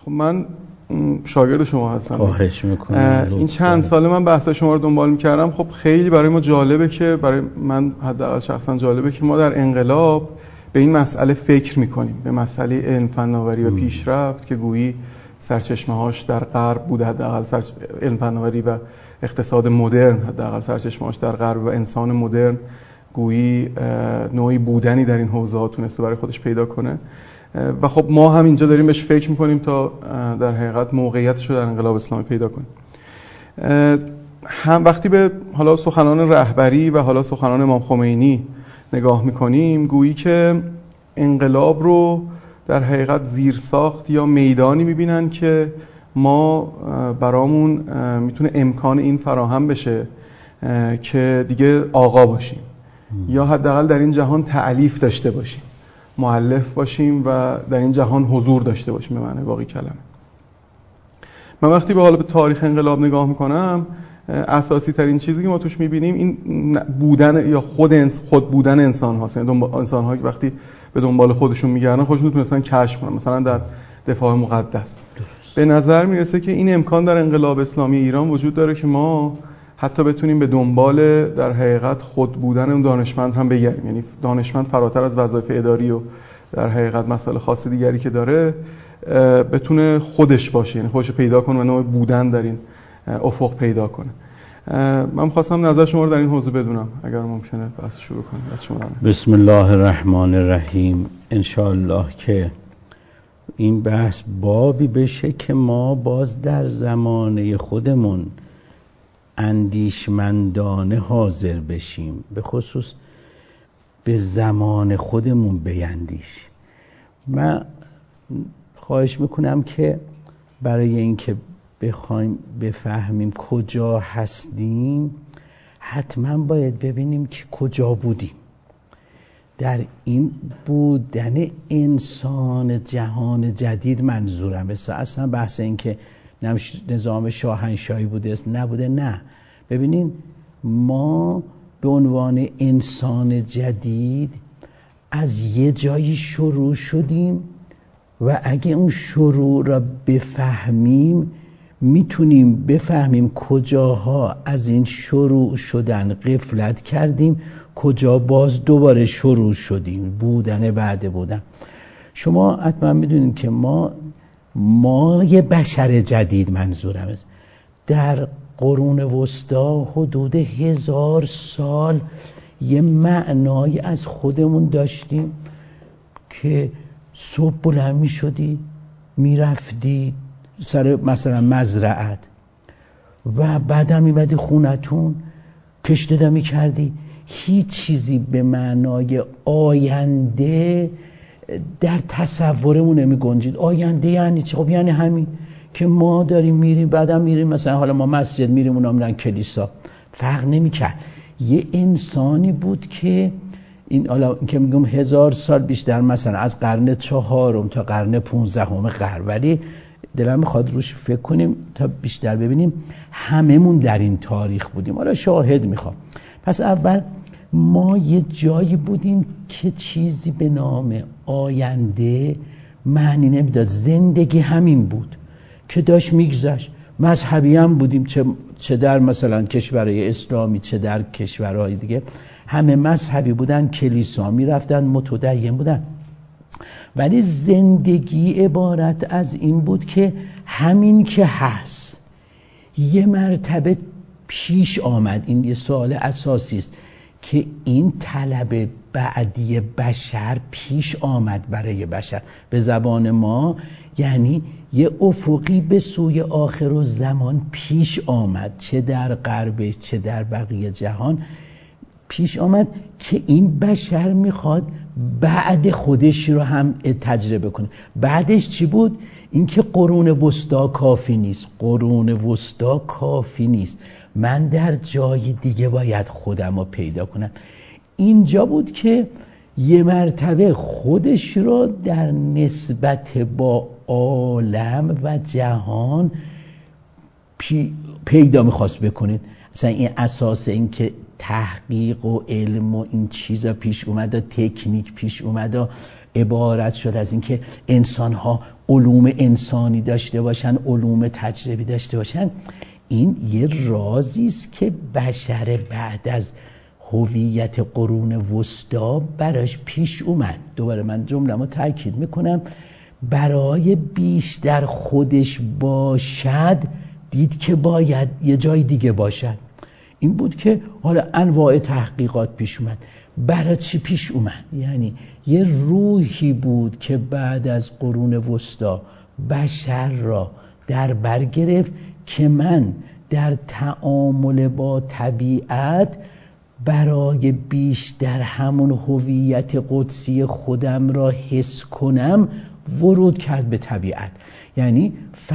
خب من شاگرد شما هستم. خواهش میکنم. این چند ساله من بحث شما رو دنبال میکردم. خب خیلی برای ما جالبه که، برای من حداقل شخصا جالبه که ما در انقلاب به این مسئله فکر میکنیم، به مسئله علم فناوری و پیشرفت که گویی سرچشمه‌هاش در غرب بوده، حداقل علم فناوری و اقتصاد مدرن حداقل سرچشمه‌هاش در غرب و انسان مدرن گویی نوعی بودنی در این حوزه‌ها تونسته برای خودش پیدا کنه و خب ما هم اینجا داریم بهش فکر میکنیم تا در حقیقت موقعیتش رو در انقلاب اسلامی پیدا کنیم. هم وقتی به حالا سخنان رهبری و حالا سخنان امام خمینی نگاه میکنیم، گویی که انقلاب رو در حقیقت زیرساخت یا میدانی میبینن که ما برامون میتونه امکان این فراهم بشه که دیگه آقا باشیم یا حداقل در این جهان تألیف داشته باشیم، مؤلف باشیم و در این جهان حضور داشته باشیم به معنی واقعی کلمه. من وقتی به تاریخ انقلاب نگاه میکنم، اساسی ترین چیزی که ما توش میبینیم این بودن یا خود بودن انسان هاست. یعنی انسان ها که وقتی به دنبال خودشون میگردن خودشون تونستن کشف کنن، مثلا در دفاع مقدس. به نظر میرسه که این امکان در انقلاب اسلامی ایران وجود داره که ما حتی بتونیم به دنبال در حقیقت خود بودن اون دانشمند هم بگردیم. یعنی دانشمند فراتر از وظایف اداری و در حقیقت مسائل خاص دیگری که داره بتونه خودش باشه، یعنی خودش پیدا کنه و نوع بودن در این افق پیدا کنه. من خواستم نظر شما رو در این حوزه بدونم اگر ممکنه بحث شروع کنیم. بسم الله الرحمن الرحیم. انشاءالله که این بحث بابی بشه که ما باز در زمانه خودمون اندیشمندانه حاضر بشیم، به خصوص به زمان خودمون بیندیشیم. من خواهش میکنم که برای اینکه بخوایم بفهمیم کجا هستیم حتما باید ببینیم که کجا بودیم. در این بودن انسان جهان جدید منظورم اصلا بحث این که نظام شاهنشاهی بوده نبوده، نه. ببینین ما به عنوان انسان جدید از یه جایی شروع شدیم و اگه اون شروع را بفهمیم میتونیم بفهمیم کجاها از این شروع شدن غفلت کردیم، کجا باز دوباره شروع شدیم بودن بعد بودن. شما حتما میدونید که ما یه بشر جدید منظورم است. در قرون وسطا حدود 1000 سال یه معنایی از خودمون داشتیم که صبح بلند می شدی می رفتی سر مثلا مزرعت و بعدم می بدی خونتون کشت می کردی. هیچ چیزی به معنای آینده در تصورمون نمی گنجید. آینده یعنی چه؟ خب یعنی همین که ما داریم میریم بعدم میریم مثلا حالا ما مسجد میریم اونا میرن کلیسا، فرق نمی کرد. یه انسانی بود که این حالا که میگم 1000 سال بیشتر، مثلا از قرن 4 تا قرن 15 قرن، ولی دلم میخواد روش فکر کنیم تا بیشتر ببینیم هممون در این تاریخ بودیم. حالا شاهد میخوام. پس اول ما یه جایی بودیم که چیزی به نام آینده معنی نمیداد. زندگی همین بود که داشت میگذشت. مذهبی هم بودیم، چه در مثلا کشورهای اسلامی چه در کشورهای دیگه، همه مذهبی بودن، کلیسا میرفتن، متدین بودن. ولی زندگی عبارت از این بود که همین که هست یه مرتبه پیش آمد. این یه سوال اساسی است که این طلب بعدی بشر پیش آمد برای بشر. به زبان ما یعنی یه افقی به سوی آخر زمان پیش آمد، چه در غرب چه در بقیه جهان پیش آمد که این بشر میخواد بعد خودش رو هم تجربه کنه. بعدش چی بود؟ اینکه قرون وسطا کافی نیست. قرون وسطا کافی نیست، من در جای دیگه باید خودم رو پیدا کنم. اینجا بود که یه مرتبه خودش رو در نسبت با عالم و جهان پیدا میخواست بکنید. اصلا این اساس این که تحقیق و علم و این چیزا پیش اومد و تکنیک پیش اومد و عبارت شد از این که انسان‌ها علوم انسانی داشته باشن، علوم تجربی داشته باشن. این یه رازی است که بشر بعد از هویت قرون وسطا براش پیش اومد. دوباره من جمله‌مو تاکید میکنم، برای بیشتر خودش باشد دید که باید یه جای دیگه باشد. این بود که حالا انواع تحقیقات پیش اومد. برای چی پیش اومد؟ یعنی یه روحی بود که بعد از قرون وسطا بشر را در بر گرفت که من در تعامل با طبیعت برای بیشتر همون هویت قدسی خودم را حس کنم ورود کرد به طبیعت. یعنی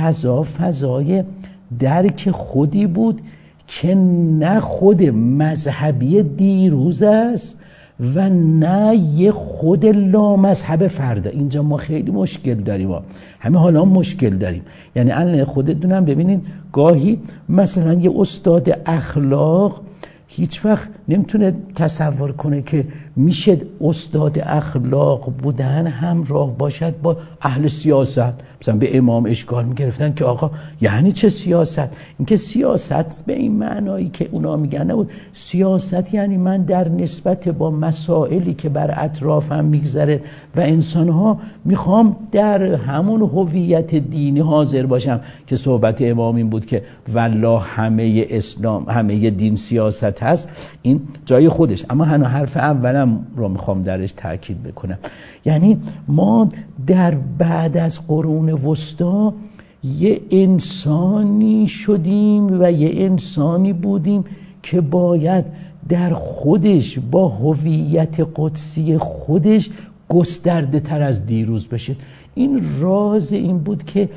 فضای درک خودی بود که نه خود مذهبی دیروز است و نه یه خود لامذهب فردا. اینجا ما خیلی مشکل داریم، همه حالا مشکل داریم. یعنی الان خودتونم ببینید گاهی مثلا یه استاد اخلاق هیچ وقت نمیتونه تصور کنه که میشه استاد اخلاق بودن همراه باشد با اهل سیاست. مثلا به امام اشکال میگرفتن که آقا یعنی چه سیاست؟ اینکه سیاست به این معنایی که اونا میگن نبود. سیاست یعنی من در نسبت با مسائلی که بر اطرافم میگذره و انسانها میخوام در همون هویت دینی حاضر باشم که صحبت امام این بود که والله همه اسلام همه دین سیاست هست. این جای خودش، اما حرف اولم رو میخوام درش تاکید بکنم. یعنی ما در بعد از قرون وسطا یه انسانی شدیم و یه انسانی بودیم که باید در خودش با هویت قدسی خودش گسترده تر از دیروز بشه. این راز این بود که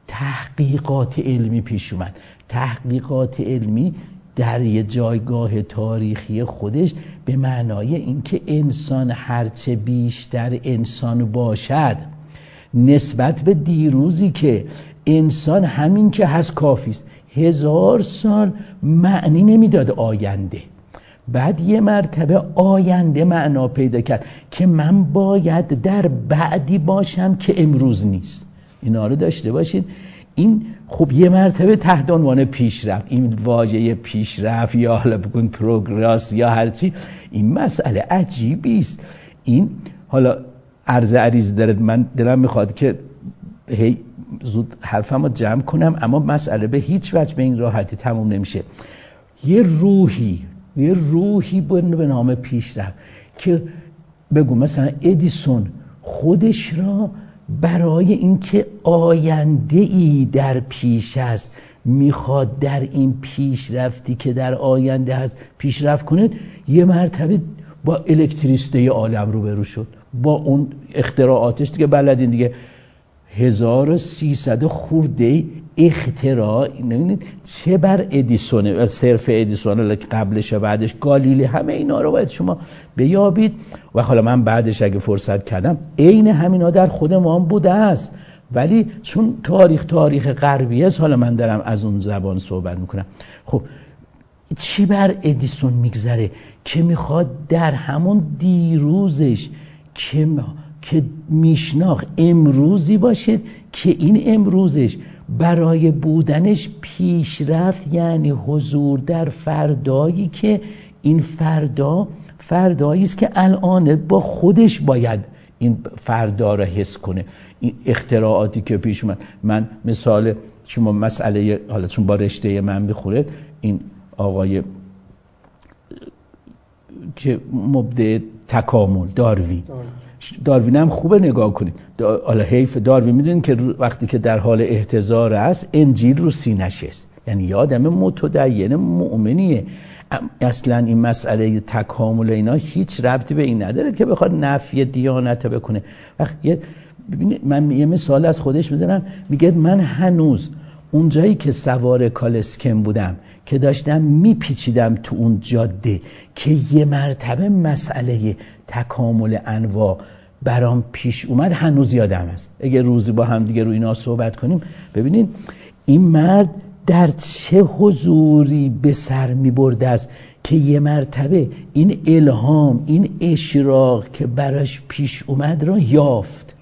تحقیقات علمی پیش اومد. تحقیقات علمی در یه جایگاه تاریخی خودش به معنای اینکه انسان هرچه بیشتر انسان باشد نسبت به دیروزی که انسان همین که هست کافیست. 1000 سال معنی نمیداد آینده، بعد یه مرتبه آینده معنا پیدا کرد که من باید در بعدی باشم که امروز نیست. اینا رو داشته باشید. این خب یه مرتبه تحت عنوان پیشرفت، این واژه پیشرفت یا حالا بگون پروگرس یا هرچی، این مسئله عجیبی است. این حالا عریض داره، من دلم میخواد که هی زود حرفمو جمع کنم، اما مسئله به هیچ وجه به این راحتی تموم نمیشه. یه روحی به نام پیشرفت که بگو مثلا ادیسون خودش را برای اینکه آینده‌ای در پیش است میخواد در این پیشرفتی که در آینده هست پیشرفت کنه، یه مرتبه با الکتریسته عالم روبرو شد، با اون اختراعاتش دیگه بلدین دیگه. 1300 خورده اختراع، نمیدونید چه بر ادیسونه، صرف ادیسون قبلش و بعدش گالیله، همه اینا رو باید شما بیابید. و حالا من بعدش اگه فرصت کردم عین همینا در خود ما هم بوده است، ولی چون تاریخ غربی است حالا من دارم از اون زبان صحبت میکنم. خب چی بر ادیسون میگذره که میخواد در همون دیروزش که میشناخت امروزی باشد که این امروزش برای بودنش پیشرفت، یعنی حضور در فردایی که این فردایی است که الان با خودش باید این فردا را حس کنه. این اختراعاتی که پیش اومد، من مثال شما مسئله حالا چون با رشته من بخوره، این آقای که مبدع تکامل داروین هم خوبه نگاه کنید. حالا حیف داروین، میدونید که وقتی که در حال احتضار است انجیل رو سینه‌ش است، یعنی یه آدم متدین مؤمنیه. اصلا این مسئله تکامل اینا هیچ ربطی به این نداره که بخواد نفی دیانت بکنه. وقتی ببینید من یه مثال از خودش میزنم، میگه من هنوز اونجایی که سوار کالسکم بودم که داشتم میپیچیدم تو اون جاده که یه مرتبه مسئله تکامل انواع برام پیش اومد، هنوز یادم است. اگه روزی با هم دیگه رو اینا صحبت کنیم، ببینید این مرد در چه حضوری به سر میبرده است که یه مرتبه این الهام، این اشراق که براش پیش اومد را یافت.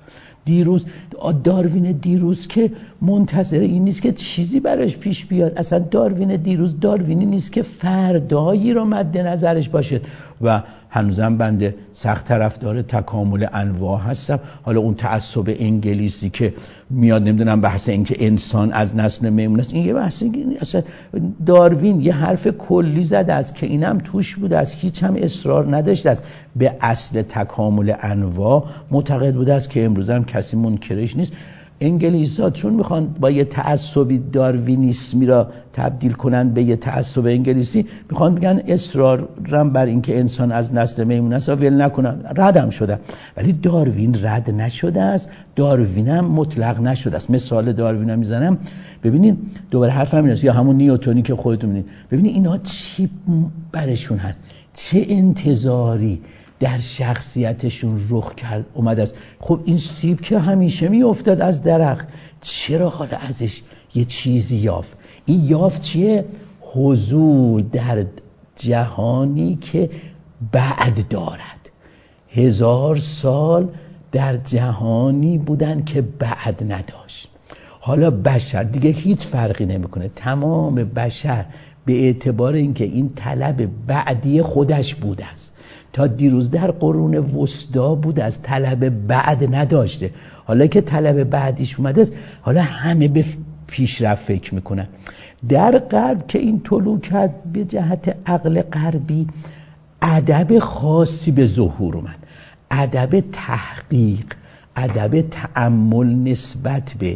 داروین دیروز که منتظر این نیست که چیزی براش پیش بیاد. اصلا داروین دیروز داروینی نیست که فردایی رو مد نظرش باشه. و هنوزم بنده سخت طرفدار تکامل انواع هستم. حالا اون تعصب انگلیسی که میاد نمیدونم بحث این که انسان از نسل میمون است، این یه بحث. اصلا داروین یه حرف کلی زده است که اینم توش بوده است، هیچ هم اصرار نداشته است به اصل تکامل انواع. معتقد بوده است که امروز هم کسی منکرش نیست. انگلیس‌ها چون میخوان با یه تعصبی داروینیسمی را تبدیل کنن به یه تعصب انگلیسی، میخوان بگن اصرارم بر این که انسان از نسل میمون است ول نکنن. ردم شده. ولی داروین رد نشده است، داروین هم مطلق نشده است. مثال داروین هم میزنم، ببینید دوباره حرفم این است، یا همون نیوتنی که خودتون میدونید. ببینید اینا چی برشون هست، چه انتظاری در شخصیتشون رخ کرد اومد است. خب این سیب که همیشه میافتاد از درخت، چرا حالا ازش یه چیزی یافت؟ این یافت چیه؟ حضور در جهانی که بعد دارد. 1000 سال در جهانی بودن که بعد نداشت. حالا بشر دیگه هیچ فرقی نمیکنه، تمام بشر به اعتبار اینکه این طلب بعدی خودش بوده است، تا دیروز در قرون وسطا بود از طلب بعد نداشته. حالا که طلب بعدیش اومده است، حالا همه به پیشرفت فکر میکنن. در غرب که این طلوع کرد، به جهت عقل غربی ادب خاصی به ظهور اومد، ادب تحقیق، ادب تأمل نسبت به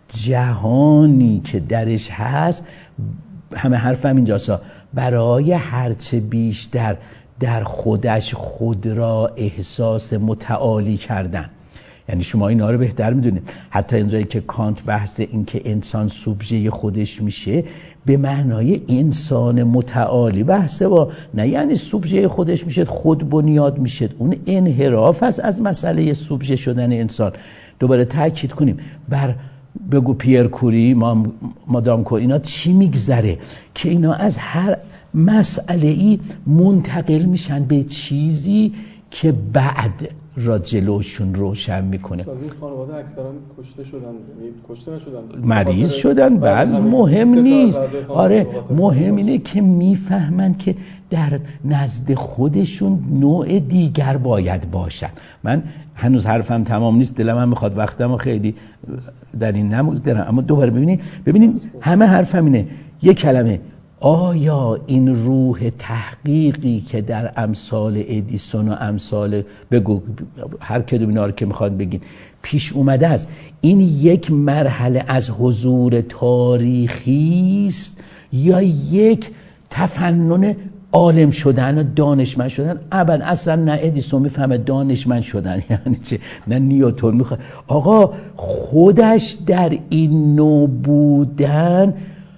جهانی که درش هست. همه حرفم اینجاست، برای هرچه بیشتر در خودش خود را احساس متعالی کردن. یعنی شما اینا رو بهتر میدونید. حتی اینجایی که کانت بحث این که انسان سوبژه خودش میشه، به معنای انسان متعالی بحثه، با نه یعنی سوبژه خودش میشه خود بنیاد میشه. اون انحراف است از مسئله سوبژه شدن انسان. دوباره تاکید کنیم بر بگو پیر کوری، مادام کور، اینا چی میگذره که اینا از هر مسئله ای منتقل میشن به چیزی که بعد را جلوشون روشن میکنه. این خانواده اکثرا کشته شدن، کشته نشدن، مریض شدن. بله مهم نیست. آره مهم اینه که میفهمن که در نزد خودشون نوع دیگر باید باشن. من هنوز حرفم تمام نیست، دلم هم میخواد وقتمو خیلی در این نمیگذارم، اما دوباره ببینید همه حرفم اینه، یک کلمه: آیا این روح تحقیقی که در امثال ادیسون و امثال بگو هر کدوم اینا رو که میخواد بگید پیش اومده است، این یک مرحله از حضور تاریخی است یا یک تفنن عالم شدن و دانشمند شدن؟ ابدا، اصلا نه ادیسون میفهمه دانشمند شدن یعنی چه، نه نیوتن میخواد. آقا خودش در این نوع بودن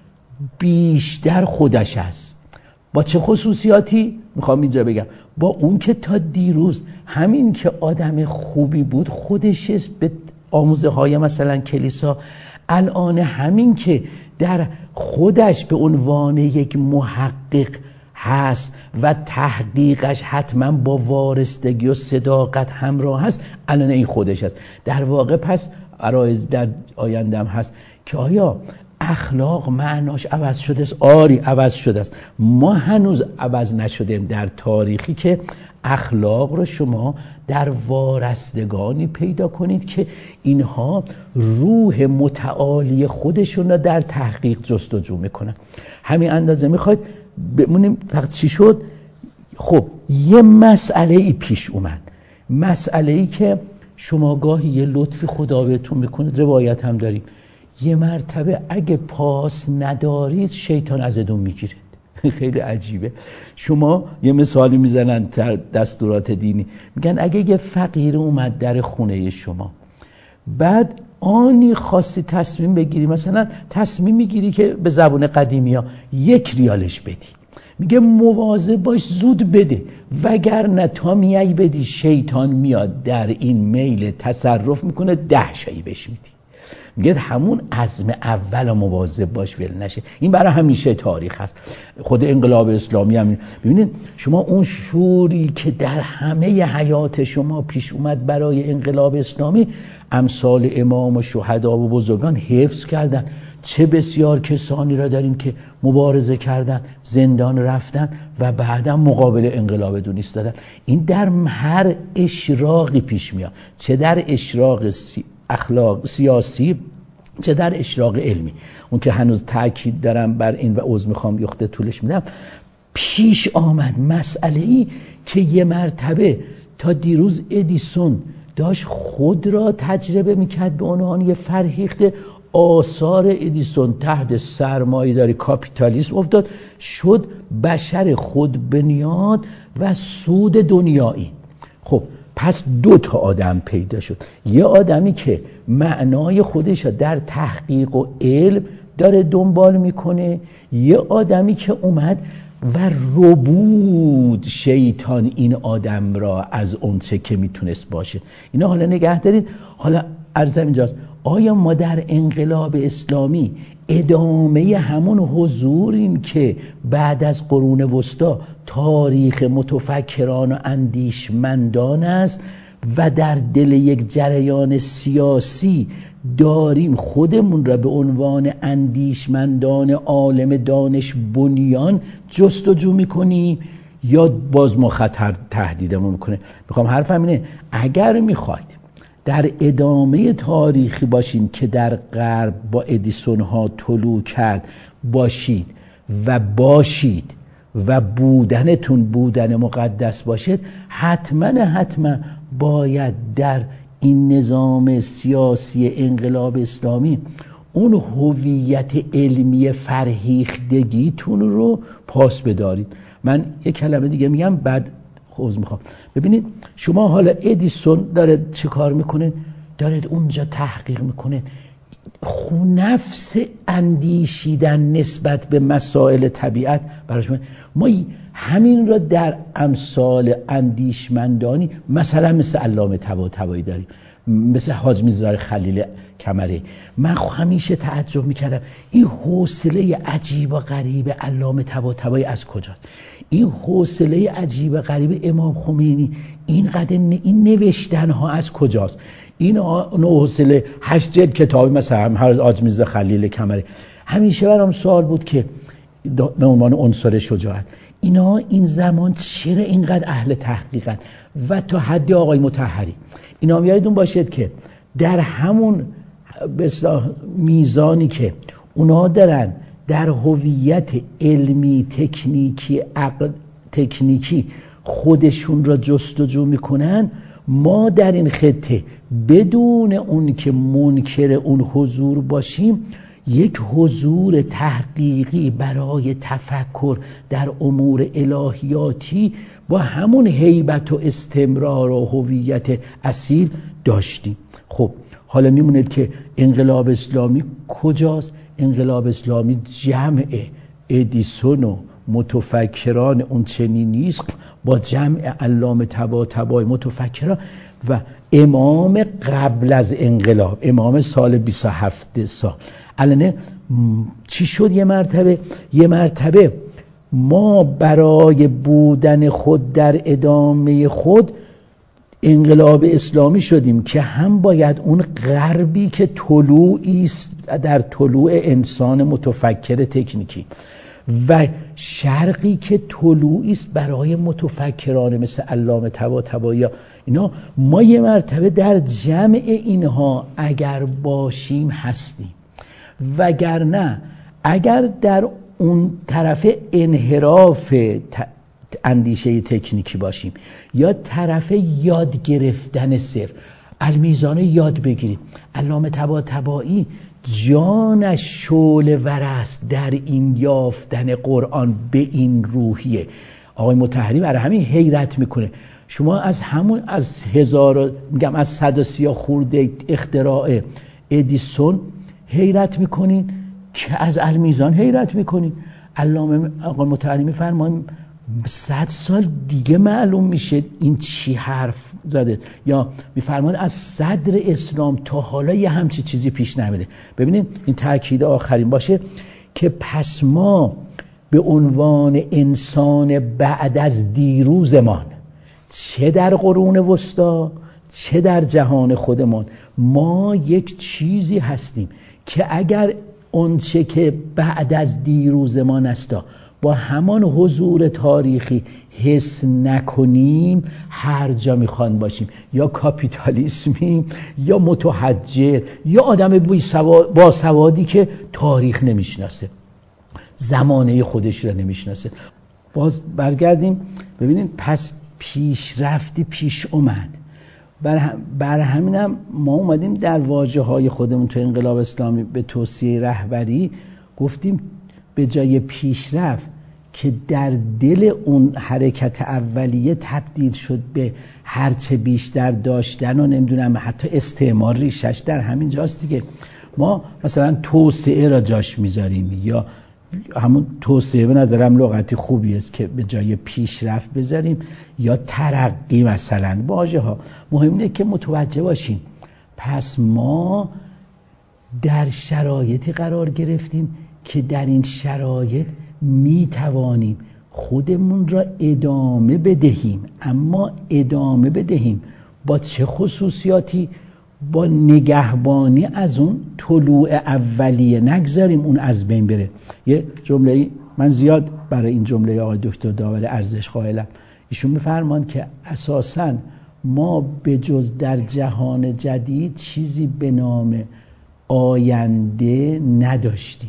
بیشتر خودش است. با چه خصوصیاتی؟ میخوام اینجا بگم با اون که تا دیروز همین که آدم خوبی بود خودش به آموزه های مثلا کلیسا، الان همین که در خودش به عنوان یک محقق هست و تحقیقش حتما با وارستگی و صداقت همراه هست، الان این خودش هست. در واقع پس عرایض در آیندم هست که آیا اخلاق معناش عوض شده است؟ آری عوض شده است. ما هنوز عوض نشدیم در تاریخی که اخلاق رو شما در وارستگانی پیدا کنید که اینها روح متعالی خودشون رو در تحقیق جستجو میکنن. همین اندازه میخواید بمونیم فقط چی شد؟ خب یه مسئله ای پیش اومد، مسئله ای که شما گاهی یه لطفی خدا بهتون میکنه، روایت هم داریم، یه مرتبه اگه پاس ندارید شیطان ازتون میگیره. خیلی عجیبه. شما یه مثالی میزنن در دستورات دینی، میگن اگه یه فقیر اومد در خونه شما، بعد آنی خاصی تصمیم بگیری، مثلا تصمیم میگیری که به زبون قدیمی ها 1 ریالش بدی، میگه مواظب باش زود بده، وگرنه تا میای بدی شیطان میاد در این میل تصرف میکنه 10 شایی بهش میدی. میگه همون عزم اول مواظب باش ول نشه. این برای همیشه تاریخ هست. خود انقلاب اسلامی هم ببینید شما اون شوری که در همه حیات شما پیش اومد برای انقلاب اسلامی، امثال امام و شهدا و بزرگان حفظ کردن. چه بسیار کسانی را داریم که مبارزه کردن، زندان رفتن و بعدا مقابل انقلاب دون ایستادن. این در هر اشراقی پیش میاد، چه در اشراق اخلاق سیاسی، چه در اشراق علمی. اون که هنوز تاکید دارم بر این و عذر میخوام یخته طولش میدم، پیش آمد مسئله ای که یه مرتبه تا دیروز ادیسون داشت خود را تجربه میکرد به عنوان یه فرهیخته. آثار ادیسون تحت سرمایه‌داری کاپیتالیسم افتاد، شد بشر خود بنیاد و سود دنیایی. خب پس دو تا آدم پیدا شد، یه آدمی که معنای خودش در تحقیق و علم داره دنبال میکنه، یه آدمی که اومد و ربود شیطان این آدم را از اون چه که میتونست باشه. اینا حالا نگه دارید. حالا عرضم اینجاست، آیا ما در انقلاب اسلامی ادامه همون حضوریم که بعد از قرون وسطا تاریخ متفکران و اندیشمندان است و در دل یک جریان سیاسی داریم خودمون را به عنوان اندیشمندان عالم دانش بنیان جستجو میکنیم، یا باز ما خطر تهدیدمون میکنه؟ میخوام حرفم اینه، اگر میخواید در ادامه تاریخی باشین که در غرب با ادیسون ها طلوع کرد باشید و بودنتون بودن مقدس باشد، حتما باید در این نظام سیاسی انقلاب اسلامی اون هویت علمی فرهیختگیتون رو پاس بدارید. من یک کلمه دیگه میگم بعد خوز میخوام. ببینید شما حالا ادیسون داره چه کار میکنه؟ داره اونجا تحقیق میکنه نفس اندیشیدن نسبت به مسائل طبیعت براش. ما همین را در امثال اندیشمندانی مثل علامه طباطبایی داریم، مثل حاج میرزا خلیل کمری. من همیشه تعجب میکردم این حوصله عجیب و غریب علامه طباطبایی از کجاست؟ این حوصله عجیب و غریب امام خمینی، این نوشتن ها از کجاست؟ این حوصله 8 جلد کتابی مثلا حاج میرزا خلیل کمری. همیشه برام سوال بود که به عنوان عنصر شجاعت اینا این زمان چرا اینقدر اهل تحقیقن؟ و تا حد آقای مطهری اینا یادتون باشد که در همون به اصطلاح میزانی که اونا دارن در هویت علمی تکنیکی خودشون را جستجو میکنن، ما در این خطه بدون اون که منکر اون حضور باشیم یک حضور تحقیقی برای تفکر در امور الهیاتی با همون هیبت و استمرار و هویت اصیل داشتیم. خب حالا میموند که انقلاب اسلامی کجاست؟ انقلاب اسلامی جمع ادیسون و متفکران اون چنین نیست با جمع علامه طباطبایی متفکران و امام قبل از انقلاب، امام سال 27 سال. الان چی شد؟ یه مرتبه ما برای بودن خود در ادامه خود انقلاب اسلامی شدیم که هم باید اون غربی که طلوعی است در طلوع انسان متفکر تکنیکی و شرقی که طلوعی است برای متفکران مثل علامه طباطبایی اینا، ما یه مرتبه در جمع اینها اگر باشیم هستیم، وگرنه اگر در اون طرف انحراف اندیشه تکنیکی باشیم یا طرف یاد گرفتن صرف المیزان یاد بگیریم. علامه طباطبایی جانش شعله ور است در این یافتن قرآن به این روحیه. آقای مطهری برای همین حیرت میکنه. شما از 130 خورده اختراع ادیسون حیرت میکنین که از المیزان حیرت میکنین. علامه آقای مطهری میفرمان 100 سال دیگه معلوم میشه این چی حرف زده. یا میفرمان از صدر اسلام تا حالا یه همچی چیزی پیش نمیده. ببینید این تاکید آخرین باشه که پس ما به عنوان انسان بعد از دیروزمان چه در قرون وسطا چه در جهان خودمون ما یک چیزی هستیم که اگر اونچه که بعد از دیروزمان است با همان حضور تاریخی حس نکنیم، هر جا میخوان باشیم، یا کاپیتالیسمیم یا متحجر یا آدم با سوادی که تاریخ نمیشناسه، زمانه خودش را نمیشناسه. باز برگردیم ببینید، پس پیشرفتی پیش اومد. بر همینم ما اومدیم در واژه‌های خودمون تو انقلاب اسلامی به توصیه رهبری گفتیم به جای پیشرفت که در دل اون حرکت اولیه تبدیل شد به هرچه بیشتر داشتن و نمیدونم حتی استعمار، ریشش در همین جاست دیگه. ما مثلا توسعه را جاش میذاریم، یا همون توسعه به نظرم لغتی خوبی است که به جای پیشرفت بذاریم، یا ترقی مثلا. واژه ها مهم اینه که متوجه باشیم پس ما در شرایطی قرار گرفتیم که در این شرایط می توانیم خودمون را ادامه بدهیم. اما ادامه بدهیم با چه خصوصیاتی؟ با نگهبانی از اون طلوع اولیه، نگذاریم اون از بین بره. یه جمله من زیاد برای این جمله آقای دکتر داور ارزش قائلم. ایشون میفرمان که اساساً ما به جز در جهان جدید چیزی به نام آینده نداشتیم.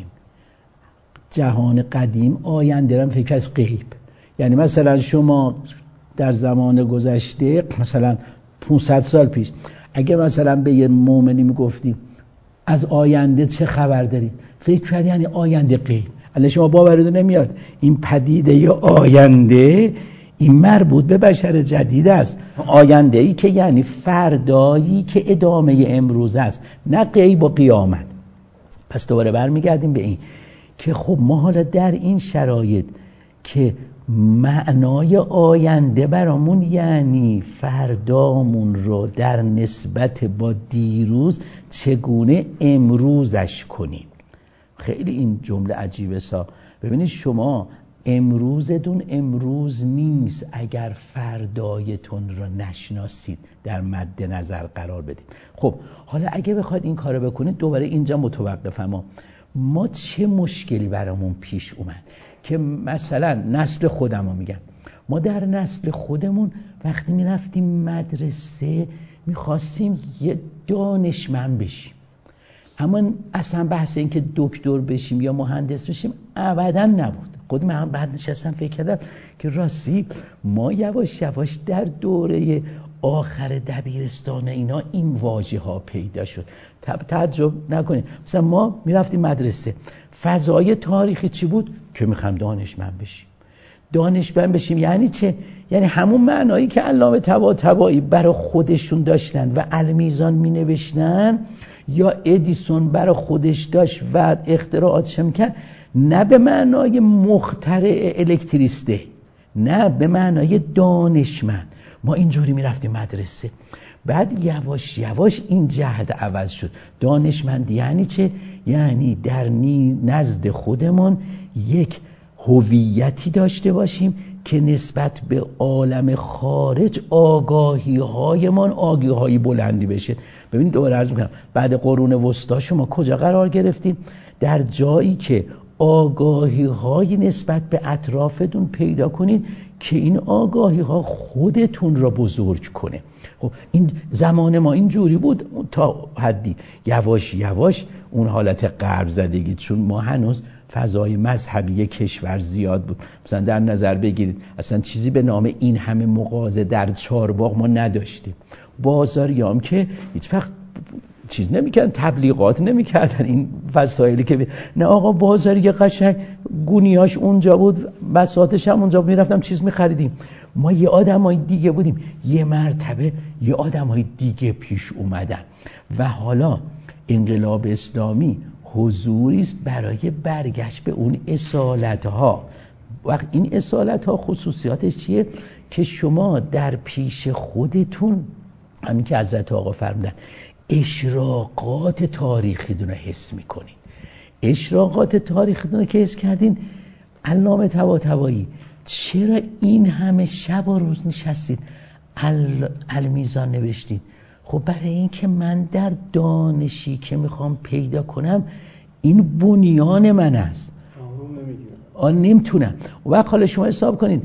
جهان قدیم آینده را فکر از غیب، یعنی مثلا شما در زمان گذشته مثلا 500 سال پیش اگه مثلا به یه مؤمنی میگفتیم از آینده چه خبر داری، فکر کرد یعنی آینده غیب. الان شما باورتون نمیاد این پدیده یا آینده این مربوط به بشر جدید است. آینده ای که یعنی فردایی که ادامه امروز است، نه غیب و قیامت. پس دوباره برمیگردیم به این که خب ما حالا در این شرایط که معنای آینده برامون یعنی فردامون رو در نسبت با دیروز چگونه امروزش کنیم. خیلی این جمله عجیبه سا. ببینید شما امروزتون امروز نیست اگر فردایتون رو نشناسید، در مد نظر قرار بدید. خب حالا اگه بخواید این کارو بکنید، دوباره اینجا متوقفم. ما چه مشکلی برامون پیش اومد که مثلا نسل خودمو میگم، ما در نسل خودمون وقتی میرفتیم مدرسه میخواستیم یه دانشمند بشیم، اما اصلا بحث این که دکتر بشیم یا مهندس بشیم ابدا نبود. خود من بعد نشستم فکر کردم که راستی ما یواش یواش در دوره آخر دبیرستان اینا این واژه ها پیدا شد. تعجب نکنید، مثلا ما میرفتیم مدرسه، فضای تاریخی چی بود؟ که میخوام دانشمند بشیم. یعنی چه؟ یعنی همون معنایی که علامه طباطبایی برای خودشون داشتن و المیزان می نوشتن یا ادیسون برای خودش داشت و اختراعاتش میکرد، نه به معنای مخترع الکتریسته، نه به معنای دانشمند. ما اینجوری میرفتیم مدرسه. بعد یواش یواش این جهت عوض شد. دانشمند یعنی چه؟ یعنی در نزد خودمون یک هویتی داشته باشیم که نسبت به عالم خارج آگاهی های بلندی بشه. ببینید دوباره عرض میکنم، بعد قرون وسطا شما کجا قرار گرفتیم؟ در جایی که آگاهی های نسبت به اطرافتون پیدا کنید که این آگاهی ها خودتون را بزرگ کنه. خب این زمان ما اینجوری بود تا حدی. یواش یواش اون حالت غرب زدگی، چون ما هنوز فضای مذهبی کشور زیاد بود. مثلا در نظر بگیرید اصلا چیزی به نام این همه مغازه در چهارباغ ما نداشتیم. بازاریام که هیچ وقت چیز نمیکردن، تبلیغات نمیکردن این وسایلی که نه آقا بازاری قشنگ گونیاش اونجا بود، بساطش هم اونجا میرفتم چیز میخریدیم. ما یه آدمای دیگه بودیم. یه مرتبه یه آدمای دیگه پیش اومدن و حالا انقلاب اسلامی حضوری است برای برگشت به اون اصالت‌ها. وقت این اصالت‌ها خصوصیاتش چیه؟ که شما در پیش خودتون، همین که حضرت آقا فرمودن، اشراقات تاریخی دونه حس میکنین. اشراقات تاریخی دونه که حس کردین، علامه طباطبایی چرا این همه شب و روز نشستید المیزان نوشتین. خب برای این که من در دانشی که میخوام پیدا کنم این بنیان من است، نمیتونم. و وقت حالا شما حساب کنید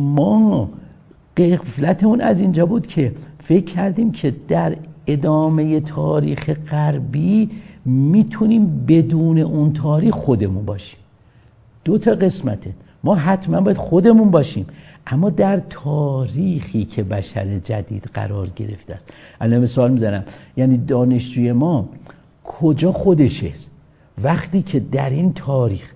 ما غفلتمون از اینجا بود که فکر کردیم که در ادامه تاریخ غربی میتونیم بدون اون تاریخ خودمون باشیم. 2 تا قسمته، ما حتما باید خودمون باشیم، اما در تاریخی که بشر جدید قرار گرفته است. الان مثال میزنم، یعنی دانشجوی ما کجا خودشه وقتی که در این تاریخ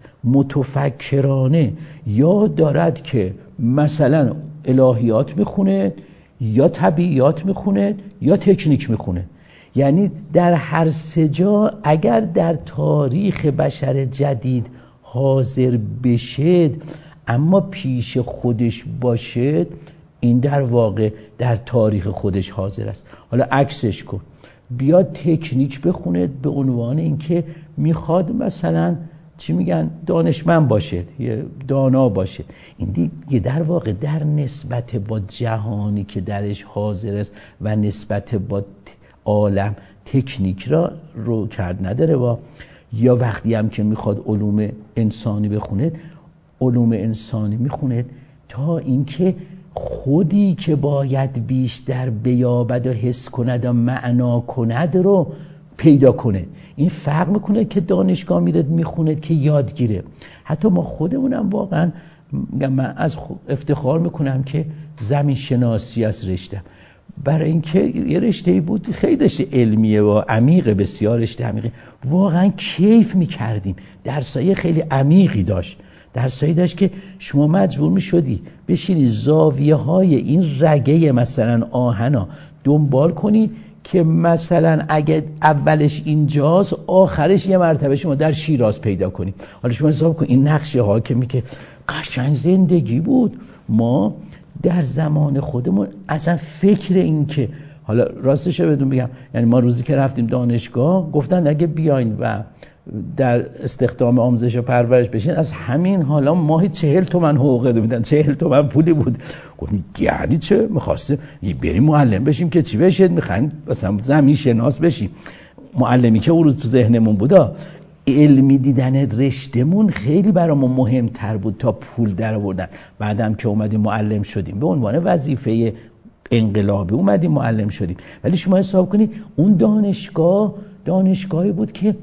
متفکرانه یا دارد که مثلا الهیات میخونه یا طبیعیات میخونه یا تکنیک میخونه. یعنی در هر 3 جا اگر در تاریخ بشر جدید حاضر بشد اما پیش خودش باشد، این در واقع در تاریخ خودش حاضر است. حالا عکسش کن، بیاد تکنیک بخونه به عنوان اینکه میخواد مثلا چی میگن دانشمند باشد یا دانا باشد. این دیگه در واقع در نسبت با جهانی که درش حاضر است و نسبت با عالم تکنیک را رو کرد نداره. با یا وقتی هم که میخواد علوم انسانی بخونه، علوم انسانی میخونه تا اینکه خودی که باید بیشتر بیابد و حس کند و معنا کند رو پیدا کنه. این فرق میکنه که دانشگاه میره میخونه که یادگیره. حتی ما خودمونم واقعا من از افتخار میکنم که زمین شناسی از رشته، برای اینکه یه رشته‌ای بود خیلی رشته علمیه و عمیقه، بسیار رشته عمیقه، واقعا کیف میکردیم. درسای خیلی عمیقی داشت، درسایی داشت که شما مجبور میشدی بشینی زاویه های این رگه مثلا آهنا دنبال کنی که مثلا اگه اولش اینجاست آخرش یه مرتبه شما در شیراز پیدا کنی. حالا شما حساب کن این نقشه حاکمی که قشنگ زندگی بود. ما در زمان خودمون اصلا فکر این که حالا راستش رو بدون بگم، یعنی ما روزی که رفتیم دانشگاه گفتن اگه بیاین و در استخدام آموزش و پرورش بشین از همین حالا ماهی 40 تومن حقوق میدن. 40 تومن پولی بود. گفتم یعنی چه؟ می‌خواستیم بریم معلم بشیم که چی بشید؟ می‌خوایم مثلا زمین شناس بشیم. معلمی که اون روز تو ذهنمون بودا، علمی دیدن رشتهمون خیلی برامون مهمتر بود تا پول در آوردن. بعدم که اومدیم معلم شدیم به عنوان وظیفه انقلابی اومدیم معلم شدیم. ولی شما حساب کنید اون دانشگاهی بود که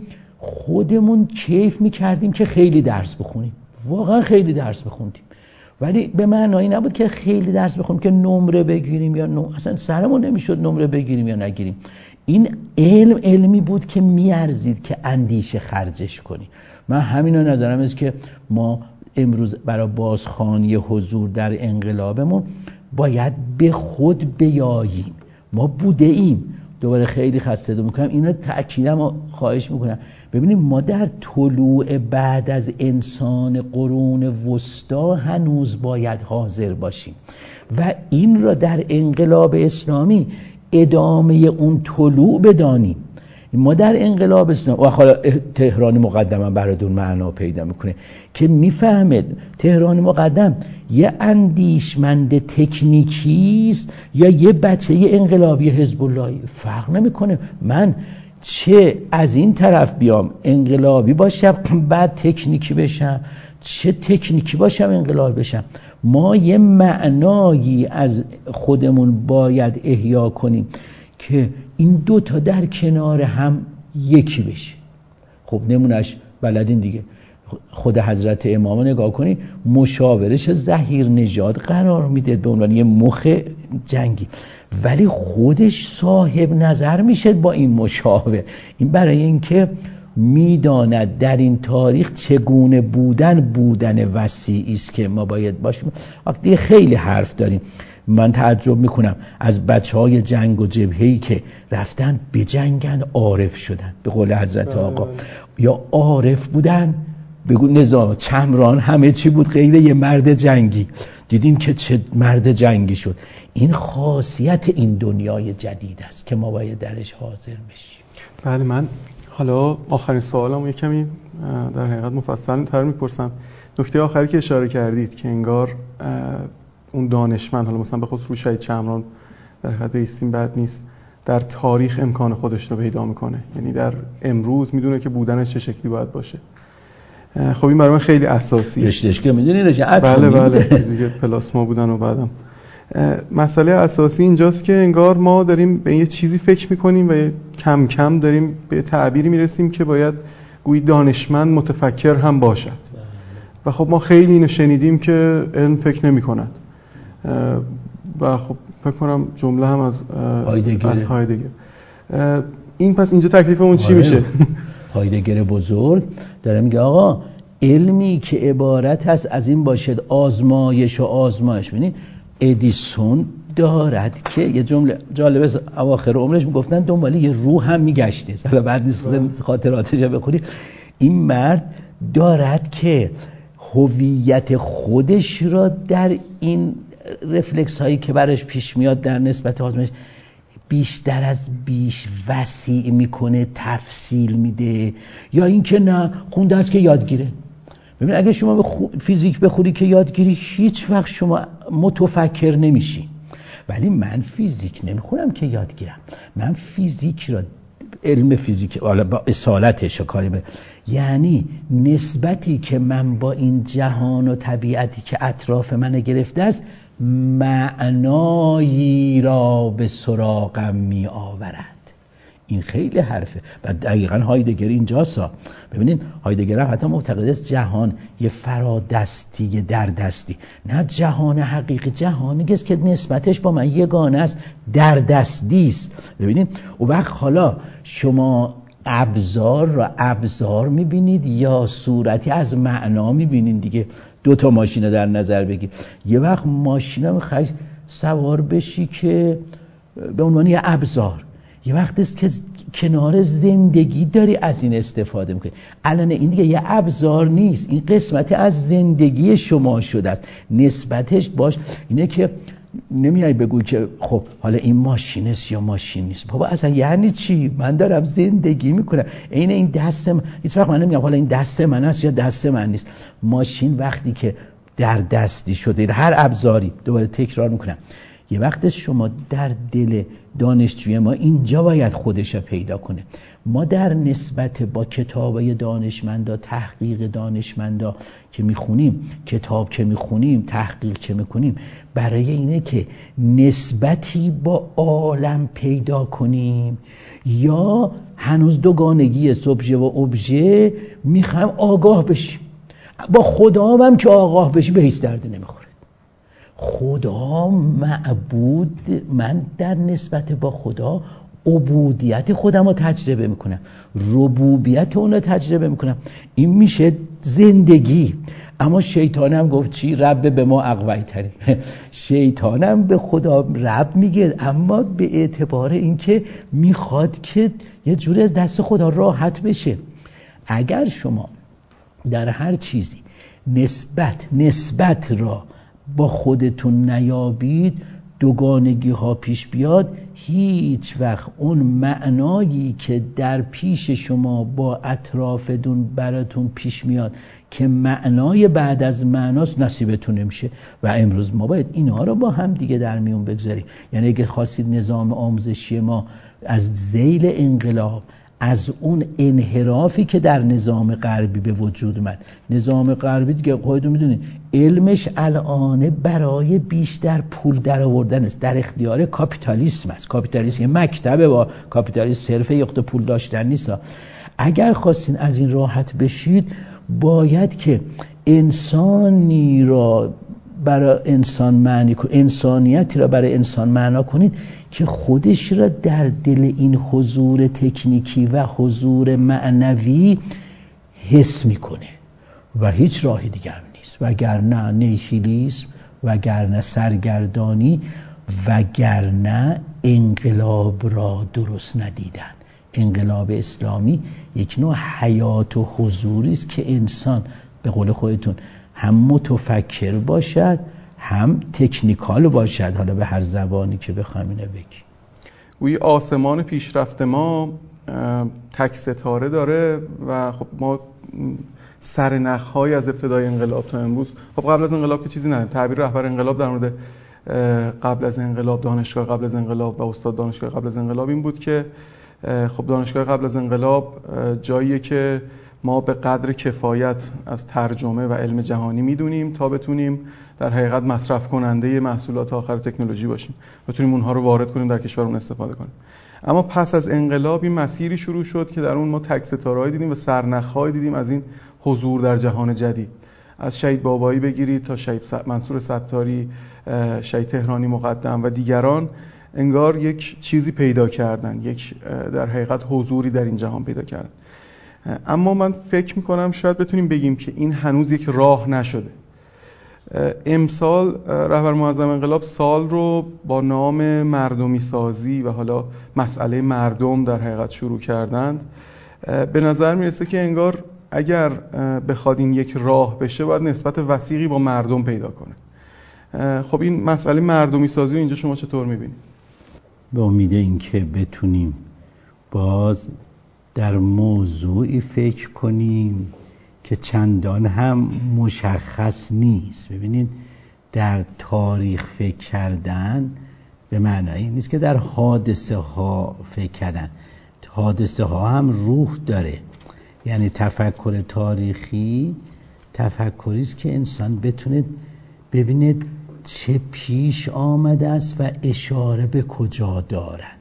خودمون کیف میکردیم که خیلی درس بخونیم، واقعا خیلی درس بخوندیم. ولی به معنایی نبود که خیلی درس بخونیم که نمره بگیریم یا اصلا سرمون نمیشد نمره بگیریم یا نگیریم. این علمی بود که میارزید که اندیشه خرجش کنی. من همینا نظرم است که ما امروز برای بازخوانی حضور در انقلابمون باید به خود بیاییم. ما بوده ایم. دوباره خیلی خسته میکنم اینو تأکیدم خواهش میکنم. ببینیم ما در طلوع بعد از انسان قرون وسطا هنوز باید حاضر باشیم و این را در انقلاب اسلامی ادامه اون طلوع بدانیم. ما در انقلاب اسلامی و حالا تهران مقدم براتون معنا پیدا میکنه که میفهمه تهران مقدم یه اندیشمند تکنیکی است یا یه بچه انقلابی حزب اللهی، فرق نمیکنه. من چه از این طرف بیام انقلابی باشم بعد تکنیکی بشم، چه تکنیکی باشم انقلابی بشم، ما یه معنایی از خودمون باید احیا کنیم که این 2 تا در کنار هم یکی بشه. خب نمونش بلدین دیگه، خود حضرت امام نگاه کنی مشاورش ظهیر نژاد قرار میده به عنوان یه مخ جنگی، ولی خودش صاحب نظر میشه با این مشاور. این برای اینکه میداند در این تاریخ چگونه بودن وسیعی است که ما باید باشیم. وقتی خیلی حرف داریم. من تعجب میکنم از بچهای جنگ و جبهه‌ای که رفتن بجنگن عارف شدن به قول حضرت آقا، یا عارف بودن بگو نظام چمران همه چی بود غیر یه مرد جنگی. دیدیم که چه مرد جنگی شد. این خاصیت این دنیای جدید است که ما باید درش حاضر بشیم. بله، من حالا آخرین سوالمو یه کمی در حقیقت مفصل تر میپرسم. نکته آخری که اشاره کردید که انگار اون دانشمند، حالا مثلا به خصوص رو شهید چمران در حقیقت بیستیم بد نیست، در تاریخ امکان خودش رو پیدا میکنه، یعنی در امروز میدونه که بودنش چه شکلی باید باشه. خب این برای من خیلی اساسیه. رشتهش که میدونی رشته اتمی بله فیزیک پلاسما بودن و بعدم مسئله اساسی اینجاست که انگار ما داریم به یه چیزی فکر میکنیم و کم کم داریم به تعبیری میرسیم که باید گویی دانشمند متفکر هم باشد و خب ما خیلی اینو شنیدیم که علم فکر نمی‌کند و خب فکر کنم جمله هم از هایدگر. این پس اینجا تکلیفمون چی میشه؟ هایدگر بزرگ داره میگه آقا علمی که عبارت هست از این باشد آزمایش و آزمایش. ببینید ادیسون دارد که یه جمله جالبه اواخر عمرش میگفتن دنبال یه روح هم میگشته، حالا بعد نیست خاطراتش رو بخونید. این مرد دارد که هویت خودش را در این رفلکس هایی که براش پیش میاد در نسبت آزمایش بیشتر از بیش وسیع میکنه، تفصیل میده، یا اینکه نه خونده است که یادگیره. ببین اگه شما فیزیک بخونی که یادگیری، هیچ وقت شما متفکر نمیشی. ولی من فیزیک نمیخونم که یادگیرم، من فیزیک را علم فیزیک حالا با اصالتش کاری به، یعنی نسبتی که من با این جهان و طبیعتی که اطراف من گرفته است معنایی را به سراغم می آورد. این خیلی حرفه و دقیقاً هایدگر اینجاست. ببینید هایدگر حتی معتقد است جهان یه فرادستی، یه دردستی، نه جهان حقیقی، جهانی است که نسبتش با من یگانه است، دردستی است. ببینید اون وقت حالا شما ابزار را ابزار میبینید یا صورتی از معنا میبینید دیگه. دو تا ماشین رو در نظر بگیر، یه وقت ماشین رو میخوای سوار بشی که به عنوان یه ابزار، یه وقت است که کنار زندگی داری از این استفاده میکنی. الان این دیگه یه ابزار نیست، این قسمت از زندگی شما شده است. نسبتش باش اینه که نمیای بگوی که خب حالا این ماشین است یا ماشین نیست. بابا اصلا یعنی چی؟ من دارم زندگی میکنم. این دستم، هیچ وقت من نمیگم حالا این دست من است یا دست من نیست. ماشین وقتی که در دستی شده، هر ابزاری، دوباره تکرار میکنم، یه وقت شما در دل دانشجوی ما اینجا باید خودش رو پیدا کنه. ما در نسبت با کتابای دانشمندا، تحقیق دانشمندا که میخونیم، کتاب که میخونیم، تحقیق که میکنیم، برای اینه که نسبتی با عالم پیدا کنیم یا هنوز دوگانگی سوبژه و ابژه میخوایم آگاه بشیم. با خدا هم که آگاه بشیم به هیچ دردی نمیخوره. خدا معبود، من در نسبت با خدا عبودیت خودم رو تجربه میکنم، ربوبیت اون رو تجربه میکنم. این میشه زندگی. اما شیطانم گفت چی؟ رب به ما اقوی ترین. شیطانم به خدا رب میگه، اما به اعتبار اینکه میخواد که یه جوری از دست خدا راحت بشه. اگر شما در هر چیزی نسبت را با خودتون نیابید، دوگانگی ها پیش بیاد، هیچ وقت اون معنایی که در پیش شما با اطرافتون براتون پیش میاد که معنای بعد از معناست نصیبتون نمیشه. و امروز ما باید اینها رو با هم دیگه در میون بگذاریم. یعنی اگه خواستید نظام آموزشی ما از ذیل انقلاب، از اون انحرافی که در نظام غربی به وجود اومد، نظام غربی دیگه خودتون میدونید علمش الان برای بیشتر پول در آوردن است، در اختیار کاپیتالیسم است. کاپیتالیسم یه مکتبه، با کاپیتالیسم صرف یخت پول داشتن نیست. اگر خواستین از این راحت بشید، باید که انسانی را برای انسان معنی کنید، انسانیتی را برای انسان معنا کنید که خودش را در دل این حضور تکنیکی و حضور معنوی حس میکنه و هیچ راهی دیگه هم نیست. وگرنه نیهیلیسم، وگرنه سرگردانی، وگرنه انقلاب را درست ندیدن. انقلاب اسلامی یک نوع حیات و حضوری است که انسان به قول خودتون هم متفکر باشد، هم تکنیکال باشد، حالا به هر زبانی که بخوام اینو بگی. گویی آسمان پیشرفت ما تک ستاره داره و خب ما سرنخ‌های از ابتدای انقلاب تا امروز، خب قبل از انقلاب که چیزی نداریم. تعبیر رهبر انقلاب در مورد قبل از انقلاب، دانشگاه قبل از انقلاب و استاد دانشگاه قبل از انقلاب این بود که خب دانشگاه قبل از انقلاب جاییه که ما به قدر کفایت از ترجمه و علم جهانی میدونیم تا بتونیم در حقیقت مصرف کننده محصولات آخر تکنولوژی باشیم، بتونیم اونها رو وارد کنیم در کشورمون استفاده کنیم. اما پس از انقلاب این مسیری شروع شد که در اون ما تک ستاره‌ای دیدیم و سرنخ‌هایی دیدیم از این حضور در جهان جدید، از شهید بابایی بگیرید تا شهید منصور ستاری، شهید تهرانی مقدم و دیگران، انگار یک چیزی پیدا کردن، یک در حقیقت حضوری در این جهان پیدا کردن. اما من فکر میکنم شاید بتونیم بگیم که این هنوز یک راه نشده. امسال رهبر معظم انقلاب سال رو با نام مردمی سازی و حالا مسئله مردم در حقیقت شروع کردند. به نظر میرسه که انگار اگر بخواد این یک راه بشه باید نسبت وثیقی با مردم پیدا کنه. خب این مسئله مردمی سازی رو اینجا شما چطور میبینید؟ به امید اینکه بتونیم باز در موضوعی فکر کنیم که چندان هم مشخص نیست. ببینید در تاریخ فکر کردن به معنی نیست که در حادثه ها فکر کردن. حادثه ها هم روح داره، یعنی تفکر تاریخی تفکری است که انسان بتونه ببینه چه پیش آمده است و اشاره به کجا دارن.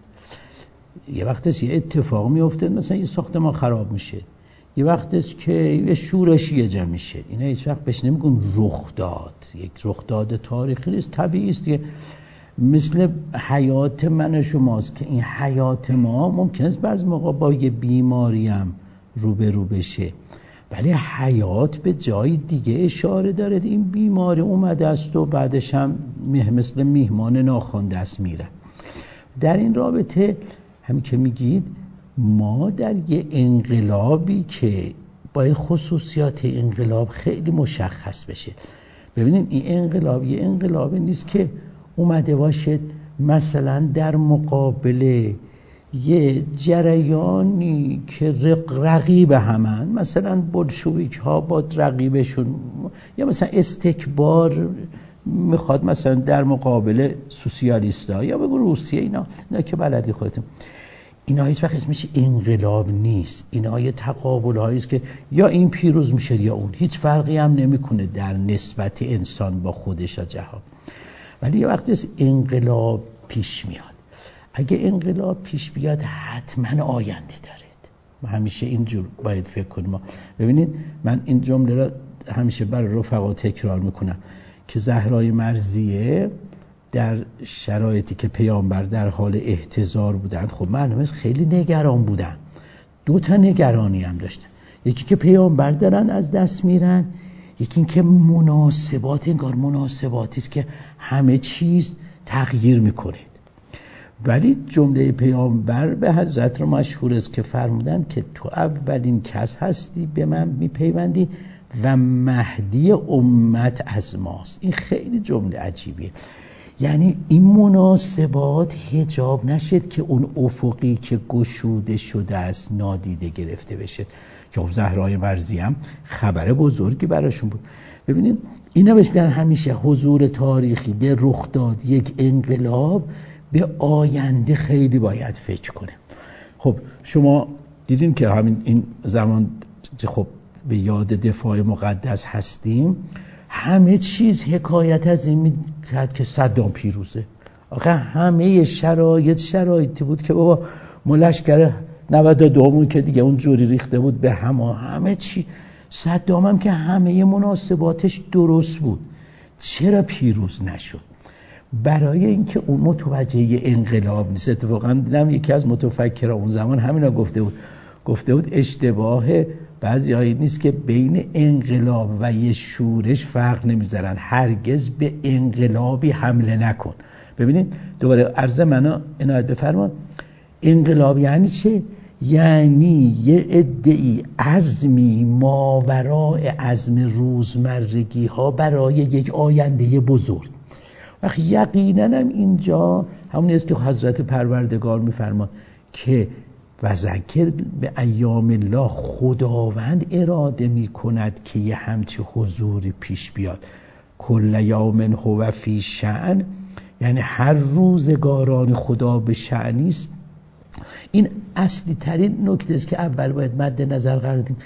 یه وقت است یه اتفاق میفته، مثلا یه ساختمان خراب میشه، یه وقت است که یه شورشی یه جا میشه. اینا هیچ وقت بهش نمیگم رخ داد، یک رخ داد تاریخی نیست، طبیعی است که مثل حیات من و شماست که این حیات ما ممکن است بعضی موقع با یه بیماری هم روبرو بشه، ولی حیات به جای دیگه اشاره داره. این بیماری اومده است و بعدش هم مثل میهمان ناخوانده است میره. در این رابطه همین که میگید ما در یه انقلابی که باید خصوصیات انقلاب خیلی مشخص بشه. ببینید این انقلاب یه انقلابی نیست که اومده باشه مثلا در مقابل یه جریانی که رقیب همن، مثلا بولشویک ها با رقیبشون، یا مثلا استکبار میخواد مثلا در مقابل سوسیالیست ها، یا بگو روسیه، اینا که بلدی خودتون. اینا هیچ وقت اسمش انقلاب نیست. اینا یه تقابل هایی است که یا این پیروز میشه یا اون، هیچ فرقی هم نمیکنه در نسبت انسان با خودش و جهان. ولی یه وقتی از انقلاب پیش میاد، اگه انقلاب پیش بیاد حتما آینده دارد. همیشه اینجور باید فکر کنیم. ببینید من این جمله را همیشه برای رفقا تکرار میکنم که زهرای مرضیه در شرایطی که پیامبر در حال احتضار بودن، خب معلومه خیلی نگران بودن. دو تا نگرانی هم داشتن، یکی که پیامبر دارن از دست میرن، یکی این که مناسبات، انگار مناسباتی است که همه چیز تغییر میکنه. ولی جمله پیامبر به حضرت رو مشهور است که فرمودند که تو اولین کس هستی به من میپیوندی و مهدی امت از ماست. این خیلی جمله عجیبیه. یعنی این مناسبات حجاب نشد که اون افقی که گشوده شده است نادیده گرفته بشه. که زهرای مرضی هم خبر بزرگی براشون بود. ببینید اینا بهش میگن همیشه حضور تاریخی به رخ داد یک انقلاب، به آینده خیلی باید فکر کنه. خب شما دیدین که همین این زمان خب به یاد دفاع مقدس هستیم، همه چیز حکایت از این میکرد که صدام پیروزه. آخه همه شرایطی بود که بابا ملشکر 92 که دیگه اون جوری ریخته بود به همه چی. صدام هم که همه مناسباتش درست بود، چرا پیروز نشد؟ برای اینکه اون متوجه انقلاب نیست. اتفاقا دیدم یکی از متفکران اون زمان همینا گفته بود اشتباه بعضی نیست که بین انقلاب و یه شورش فرق نمیذارن، هرگز به انقلابی حمله نکن. ببینید دوباره عرض منو عنایت بفرمان، انقلاب یعنی چه؟ یعنی یه عده‌ای عزمی ماورای عزم روزمرگی ها برای یک آینده بزرگ. وقتی یقینا هم اینجا همون است که حضرت پروردگار میفرمان که و ذکر به ایام الله، خداوند اراده میکند که یه همچه حضوری پیش بیاد. کل یوم هو فی شأن، یعنی هر روزگاران خدا به شأنی است. این اصلی ترین نکته است که اول باید مد نظر قرار دیم.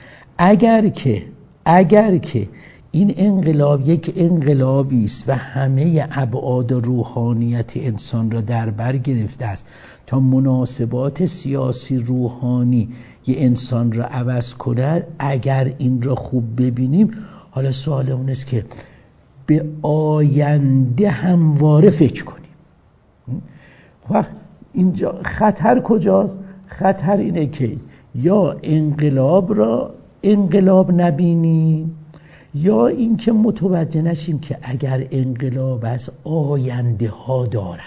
اگر که این انقلاب یک انقلابی است و همه ابعاد روحانیت انسان را در بر گرفته است تا مناسبات سیاسی روحانی یه انسان را عوض کند، اگر این را خوب ببینیم، حالا سوال اون است که به آینده همواره فکر کنیم. وقت اینجا خطر کجاست؟ خطر اینه که یا انقلاب را انقلاب نبینیم، یا اینکه متوجه نشیم که اگر انقلاب است آینده ها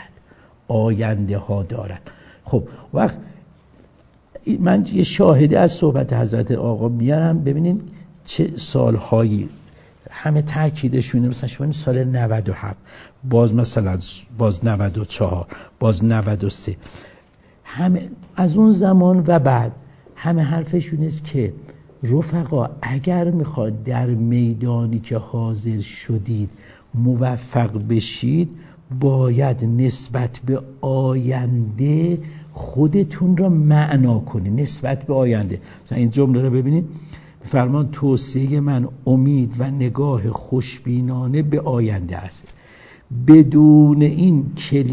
دارد. خب وقت من یه شاهدی از صحبت حضرت آقا میارم، ببینید چه سالهایی همه تأکیدشونه. مثلا شما سال 97 باز 94 باز 93 همه از اون زمان و بعد همه حرفشون است که رفقا اگر میخواد در میدانی که حاضر شدید موفق بشید، باید نسبت به آینده خودتون را معنا کنید. نسبت به آینده، مثلا این جمله رو ببینید، فرمان توصیه من امید و نگاه خوشبینانه به آینده است. بدون این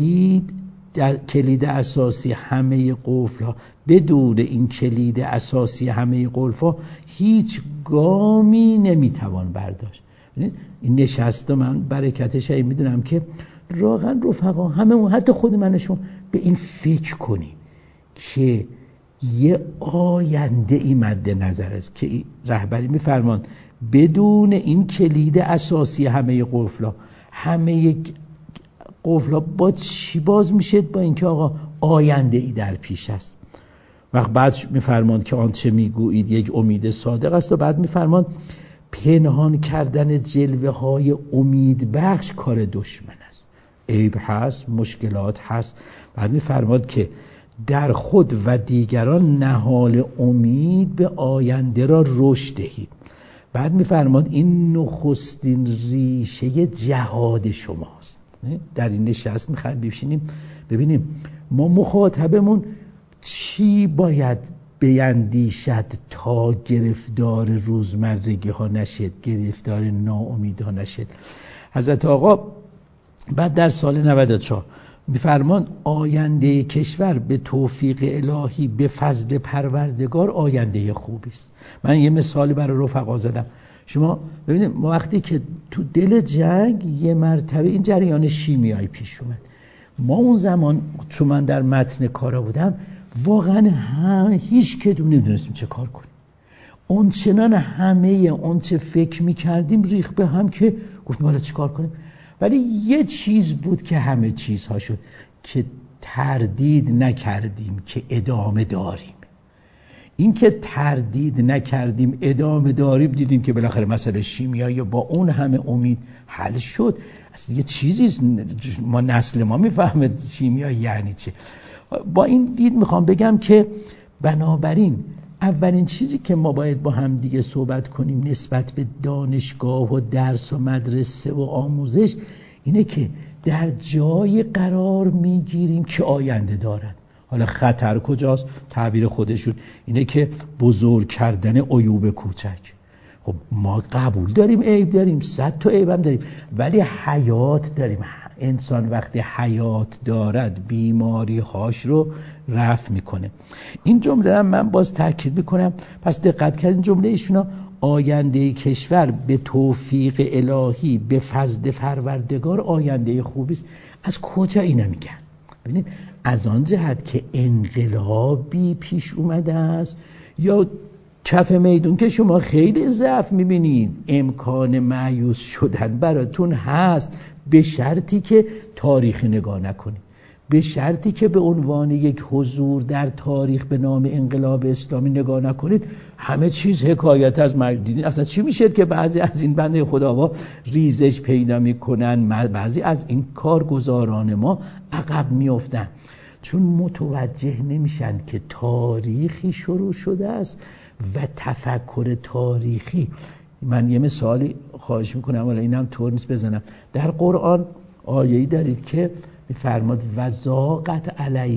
کلید اساسی همه قفل‌ها، بدون این کلید اساسی همه قفل‌ها هیچ گامی نمیتوان برداشت. این نشسته من برکتش میدونم که واقعا رفقا همه حتی خود منشون به این فکر کنیم که یه آینده ای مد نظر است که رهبری میفرمان بدون این کلید اساسی همه قفل‌ها، همه قفل‌ها با چی باز میشه؟ با اینکه آقا آینده ای در پیش است. وقت بعد میفرمان که آنچه میگویید یک امید صادق است، و بعد میفرمان پنهان کردن جلوه های امید بخش کار دشمن است. عیب هست، مشکلات هست. بعد میفرماد که در خود و دیگران نهال امید به آینده را رشد دهید. بعد میفرماد این نخستین ریشه جهاد شماست. در این نشست میخوایم بشینیم ببینیم ما مخاطبمون چی باید بیندیشد تا گرفتار روزمرگی ها نشد، گرفتار ناامید ها نشد. حضرت آقا بعد در سال 94 میفرمان آینده کشور به توفیق الهی به فضل پروردگار آینده خوبی است. من یه مثالی برای رفقا زدم. شما ببینید ما وقتی که تو دل جنگ یه مرتبه این جریان شیمیایی پیش اومد، ما اون زمان چون من در متن کارا بودم واقعا هیچ کدوم نمیدونستیم چه کار کنیم. اون چنان همه اون چه فکر میکردیم ریخ به هم که گفتیم حالا چه کار کنیم. ولی یه چیز بود که همه چیزها شد، که تردید نکردیم که ادامه داریم. این که تردید نکردیم ادامه داریم، دیدیم که بالاخره مسئله شیمیایی با اون همه امید حل شد. اصلا یه چیزی ما نسل ما میفهمه شیمیایی یعنی چه. با این دید میخوام بگم که بنابراین اولین چیزی که ما باید با هم دیگه صحبت کنیم نسبت به دانشگاه و درس و مدرسه و آموزش اینه که در جای قرار میگیریم که آینده دارد. حالا خطر کجاست؟ تعبیر خودشون اینه که بزرگ کردن عیوب کوچک. خب ما قبول داریم عیب داریم، 100 تا عیب هم داریم، ولی حیات داریم. انسان وقتی حیات دارد بیماری هاش رو رفع میکنه. این جمله هم من باز تاکید میکنم، پس دقت کردین جمله ایشونا آینده کشور به توفیق الهی به فضل پروردگار آینده خوبی است. از کجا اینا میگن؟ ببینید از آن جهت که انقلابی پیش اومده است، یا کف میدون که شما خیلی ضعف میبینید، امکان مایوس شدن براتون هست، به شرطی که تاریخ نگاه نکنید، به شرطی که به عنوان یک حضور در تاریخ به نام انقلاب اسلامی نگاه نکنید. همه چیز حکایت از دیدین اصلا چی میشه که بعضی از این بنده خداها ریزش پیدا میکنن، بعضی از این کارگزاران ما عقب میافتن چون متوجه نمیشن که تاریخی شروع شده است و تفکر تاریخی. من یه مثالی خواهش میکنم، ولی اینم طور نیست بزنم. در قرآن آیه‌ای دارید که میفرماد وزاقت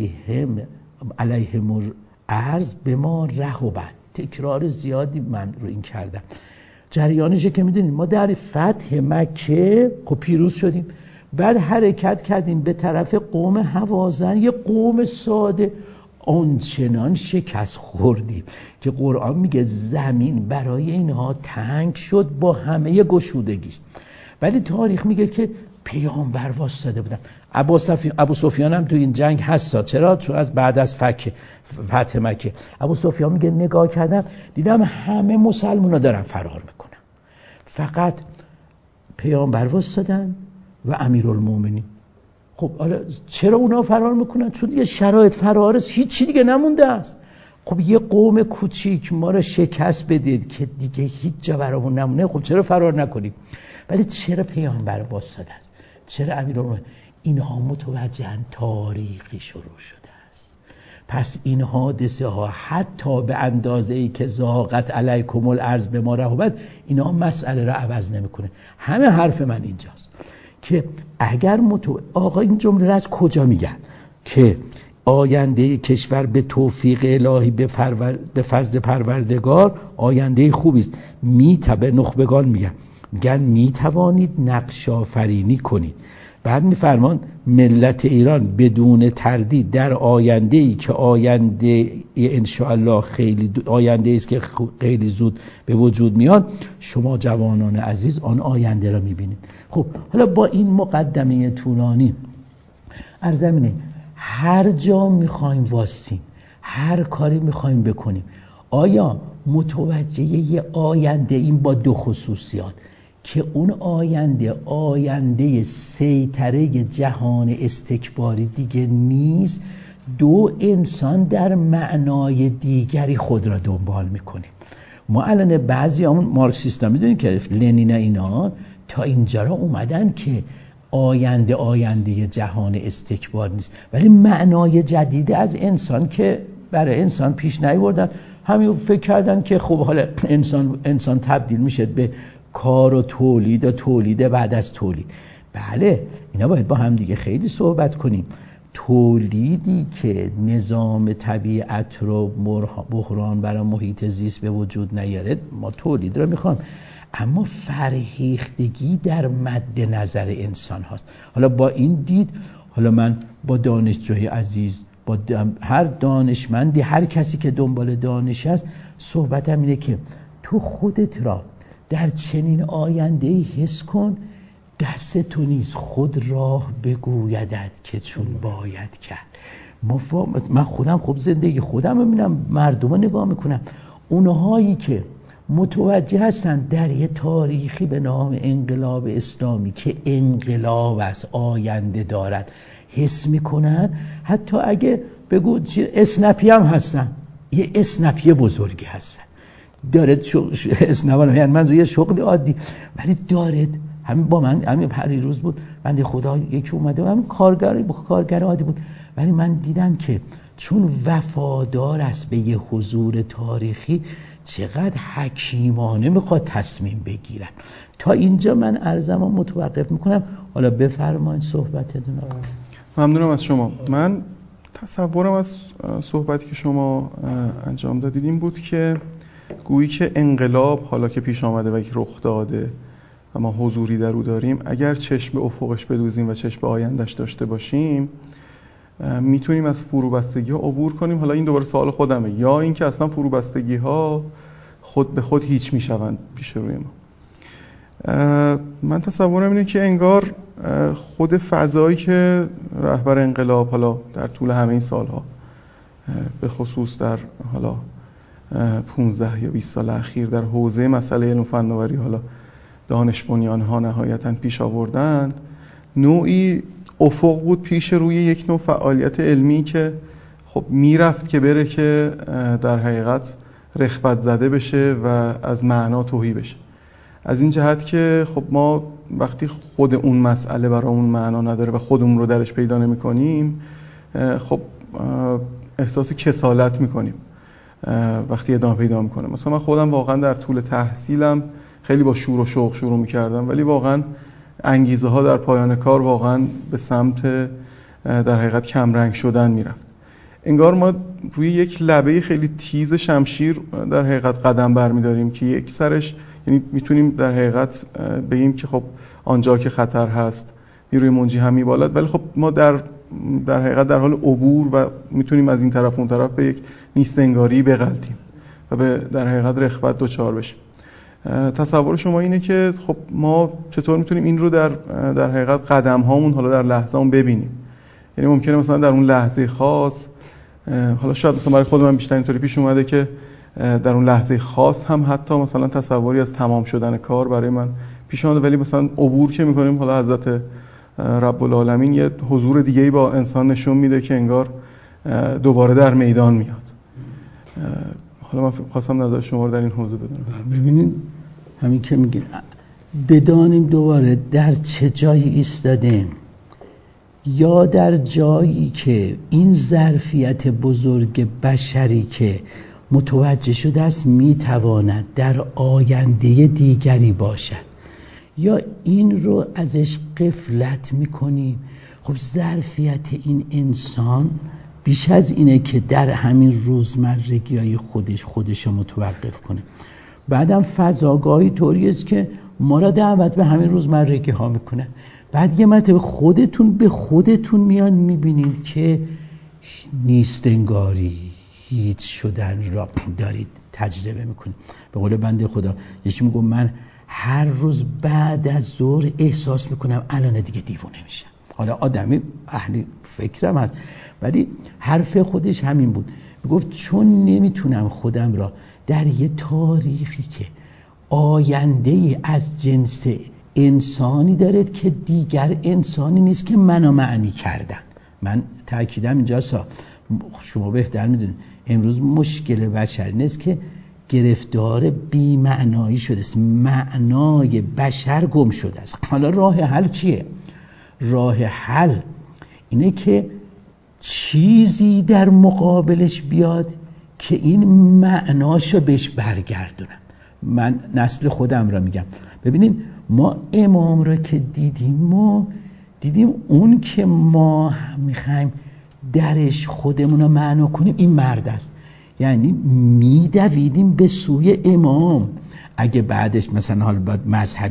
علیهم الارض به ما رهبت. تکرار زیادی من رو این کردم. جریانشه که میدونید ما در فتح مکه خب پیروز شدیم، بعد حرکت کردیم به طرف قوم هوازن، یه قوم ساده، آنچنان شکست خوردیم که قرآن میگه زمین برای اینها تنگ شد با همه گشودگیش. ولی تاریخ میگه که پیامبر واسطه بودن. ابو سفیان هم تو این جنگ هستا. چرا؟ چون از بعد از فتح مکه ابو سفیان میگه نگاه کردم دیدم همه مسلمونا دارن فرار میکنن، فقط پیامبر واسطدن و امیرالمومنین. خب حالا چرا اونا فرار میکنن؟ چون دیگه شرایط فرار است، هیچی دیگه نمونده است. خب یه قوم کوچیک ما رو شکست بدید که دیگه هیچ جا برامون نمونه، خب چرا فرار نکنیم؟ ولی چرا پیامبر واسطه است؟ چرا امیرالمومنین؟ اینها متوجهن تاریخی شروع شده است. پس این حادثه ها حتی به اندازه‌ای که زاغت علیکم الارض به ما رهبت، اینا مسئله را عوض نمیکنه. همه حرف من اینجاست که اگر آقا این جمله را از کجا میگن؟ که آینده کشور به توفیق الهی به فضل پروردگار آینده خوبی است. به نخبگان میگن میتوانید نقش آفرینی کنید. بعد میفرمان ملت ایران بدون تردید در آینده‌ای که آینده انشاءالله خیلی آینده است که خیلی زود به وجود میاد، شما جوانان عزیز آن آینده را میبینید. خب حالا با این مقدمه طولانی ارزمینه هر جا میخوایم واسیم، هر کاری میخوایم بکنیم، آیا متوجه یه آینده این با دو خصوصیات که اون آینده سیطره جهان استکباری دیگه نیست، دو انسان در معنای دیگری خود را دنبال میکنه. ما الان بعضی همون مارکسیستا میدونیم که لنین اینا تا اینجا را اومدن که آینده جهان استکبار نیست، ولی معنای جدید از انسان که برای انسان پیش نیاوردن. همین فکر کردن که خب حالا انسان تبدیل میشه به کار و تولید بعد از تولید. بله اینا باید با هم دیگه خیلی صحبت کنیم. تولیدی که نظام طبیعت رو بحران برای محیط زیست به وجود نیاره، ما تولید رو میخوام، اما فرهیختگی در مد نظر انسان هاست. حالا با این دید، حالا من با دانشجوی عزیز، با هر دانشمندی، هر کسی که دنبال دانش است، صحبتم اینه که تو خودت را در چنین آینده‌ای حس کن، دست تو نیست خود راه بگویدت که چون باید کرد. من خودم خب زندگی خودم میبینم، مردم رو نگاه میکنم، اونهایی که متوجه هستن در یه تاریخی به نام انقلاب اسلامی که انقلاب از آینده دارد حس میکنن، حتی اگه بگو اسنپی هم هستن، یه اسنپی بزرگی هستن، دارد اسنپی یعنی من یه شغل عادی، ولی دارد همین با من همین پریروز بود بنده خدا یکی اومده و همین کارگر عادی بود، ولی من دیدم که چون وفادار است به یه حضور تاریخی، چقدر حکیمانه میخواد تصمیم بگیرن. تا اینجا من عرضم رو متوقف میکنم، حالا بفرمایید صحبتتون. ممنونم از شما. من تصورم از صحبتی که شما انجام دادید این بود که گویی که انقلاب حالا که پیش آمده و یک رخ داده و ما حضوری در او داریم، اگر چشم به افقش بدوزیم و چشم به آیندهش داشته باشیم، میتونیم از فروبستگی ها عبور کنیم. حالا این دوباره سوال خودمه، یا اینکه اصلا فروبستگی ها خود به خود هیچ میشوند پیش روی ما. من تصورم اینه که انگار خود فضایی که رهبر انقلاب حالا در طول همه این سالها، به خصوص در حالا 15 یا 20 سال اخیر در حوزه مسئله علم و فناوری حالا دانش بنیان ها نهایتاً پیش آوردن، نوعی افق بود پیش روی یک نوع فعالیت علمی که خب میرفت که بره که در حقیقت رخوت زده بشه و از معنا تهی بشه. از این جهت که خب ما وقتی خود اون مسئله برامون معنا نداره و خودمون رو درش پیدا نمی کنیم، خب احساس کسالت میکنیم وقتی ادامه پیدا میکنه. مثلا من خودم واقعا در طول تحصیلم خیلی با شور و شوق شروع میکردم، ولی واقعا انگیزه ها در پایان کار واقعا به سمت در حقیقت کمرنگ شدن میرفت. انگار ما روی یک لبه خیلی تیز شمشیر در حقیقت قدم برمیداریم که یک سرش، یعنی میتونیم در حقیقت بگیم که خب آنجا که خطر هست نیروی منجی هم میبالد، ولی خب ما در حقیقت در حال عبور و میتونیم از این طرف اون طرف به یک نیست انگاری بغلطیم و به در حقیقت رغبت دچار بشیم. تصور شما اینه که خب ما چطور میتونیم این رو در حقیقت قدم هامون حالا در لحظه هم ببینیم؟ یعنی ممکنه مثلا در اون لحظه خاص، حالا شاید مثلا برای خود من بیشتر اینطوری پیش اومده که در اون لحظه خاص هم حتی مثلا تصوری از تمام شدن کار برای من پیش اومده، ولی مثلا عبور که میکنیم حالا حضرت رب العالمین یه حضور دیگه‌ای با انسان نشون میده که انگار دوباره در میدان میاد. حالا من خواستم نظر شما رو در این حوزه بدونم. ببینید همین که میگه بدانیم دوباره در چه جایی ایستادیم، یا در جایی که این ظرفیت بزرگ بشری که متوجه شده است میتواند در آینده دیگری باشد، یا این رو ازش غفلت میکنیم. خب ظرفیت این انسان بیش از اینه که در همین روزمرگی‌های خودش رو متوقف کنه. بعدم فضاگاهی طوری است که ما را دعوت به همین روزمرگی ها میکنه. بعد یه مرتبه خودتون به خودتون میان میبینید که نیست انگاری، هیچ شدن را دارید تجربه میکنید. به قول بنده خدا یکی میگه من هر روز بعد از ظهر احساس میکنم الان دیگه دیوونه میشم. حالا آدمی اهل فکرم هست، ولی حرف خودش همین بود. میگفت چون نمیتونم خودم را در یه تاریخی که آینده از جنس انسانی دارد که دیگر انسانی نیست که منو معنی کردن. من تأکیدم اینجاست، شما بهتر میدونید امروز مشکل بشر نیست که گرفتار بی معنایی شده است، معنای بشر گم شده است. حالا راه حل چیه؟ راه حل اینه که چیزی در مقابلش بیاد که این معناشو بهش برگردونم. من نسل خودم را میگم. ببینید ما امام را که دیدیم اون که ما میخوایم درش خودمون رو معنا کنیم این مرد است. یعنی میدویدیم به سوی امام. اگه بعدش مثلا حال بعد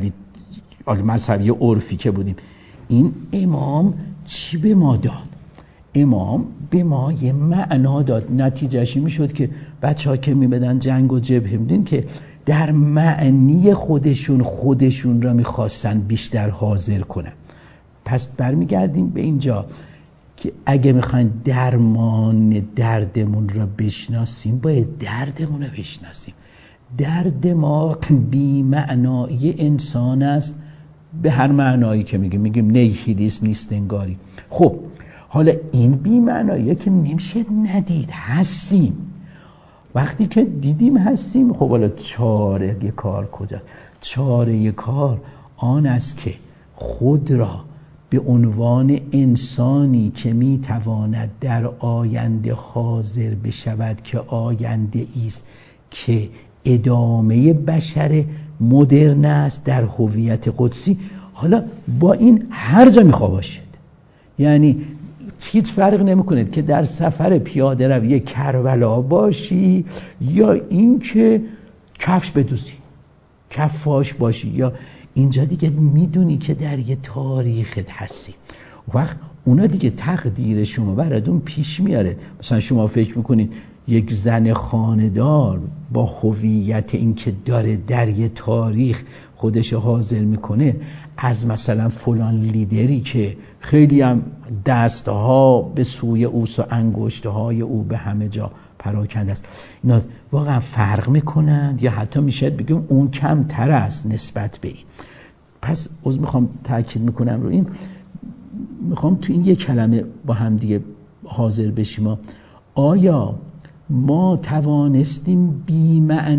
مذهبی عرفی که بودیم، این امام چی به ما داد؟ امام به ما یه معنا داد. نتیجهش میشد که بچه‌ها که میبدن جنگ و جبهه میدین که در معنی خودشون را میخواستن بیشتر حاضر کنن. پس برمیگردیم به اینجا که اگه میخواین درمان دردمون را بشناسیم باید دردمون را بشناسیم. درد ما بی معنایی انسان است، به هر معنایی که میگیم نیهیلیسم، نیست انگاری. خب حالا این بی معنایی که نمیشه ندید، هستیم. وقتی که دیدیم هستیم، خب حالا چاره کار کجاست؟ چاره کار آن است که خود را به عنوان انسانی که میتواند در آینده حاضر بشود که آینده است که ادامه بشر مدرن است در هویت قدسی، حالا با این هر جا میخوا باشید. یعنی هیچ فرق نمیکنه که در سفر پیاده روی کربلا باشی یا این که کفش بدوزی، کفاش باشی، یا اینجا دیگه میدونی که در یه تاریخت هستی. وقت اونا دیگه تقدیر شما براتون پیش میاره. مثلا شما فکر میکنید یک زن خانه‌دار با هویت این که داره در یه تاریخ خودش حاضر میکنه از مثلا فلان لیدری که خیلی هم دستها به سوی اوست و انگشتهای او به همه جا پراکنده است، اینا واقعا فرق میکنند یا حتی میشه بگیم اون کمتر است نسبت به این؟ پس میخوام تاکید میکنم رو این، میخوام تو این یک کلمه با هم دیگه حاضر بشیم. آیا ما توانستیم بی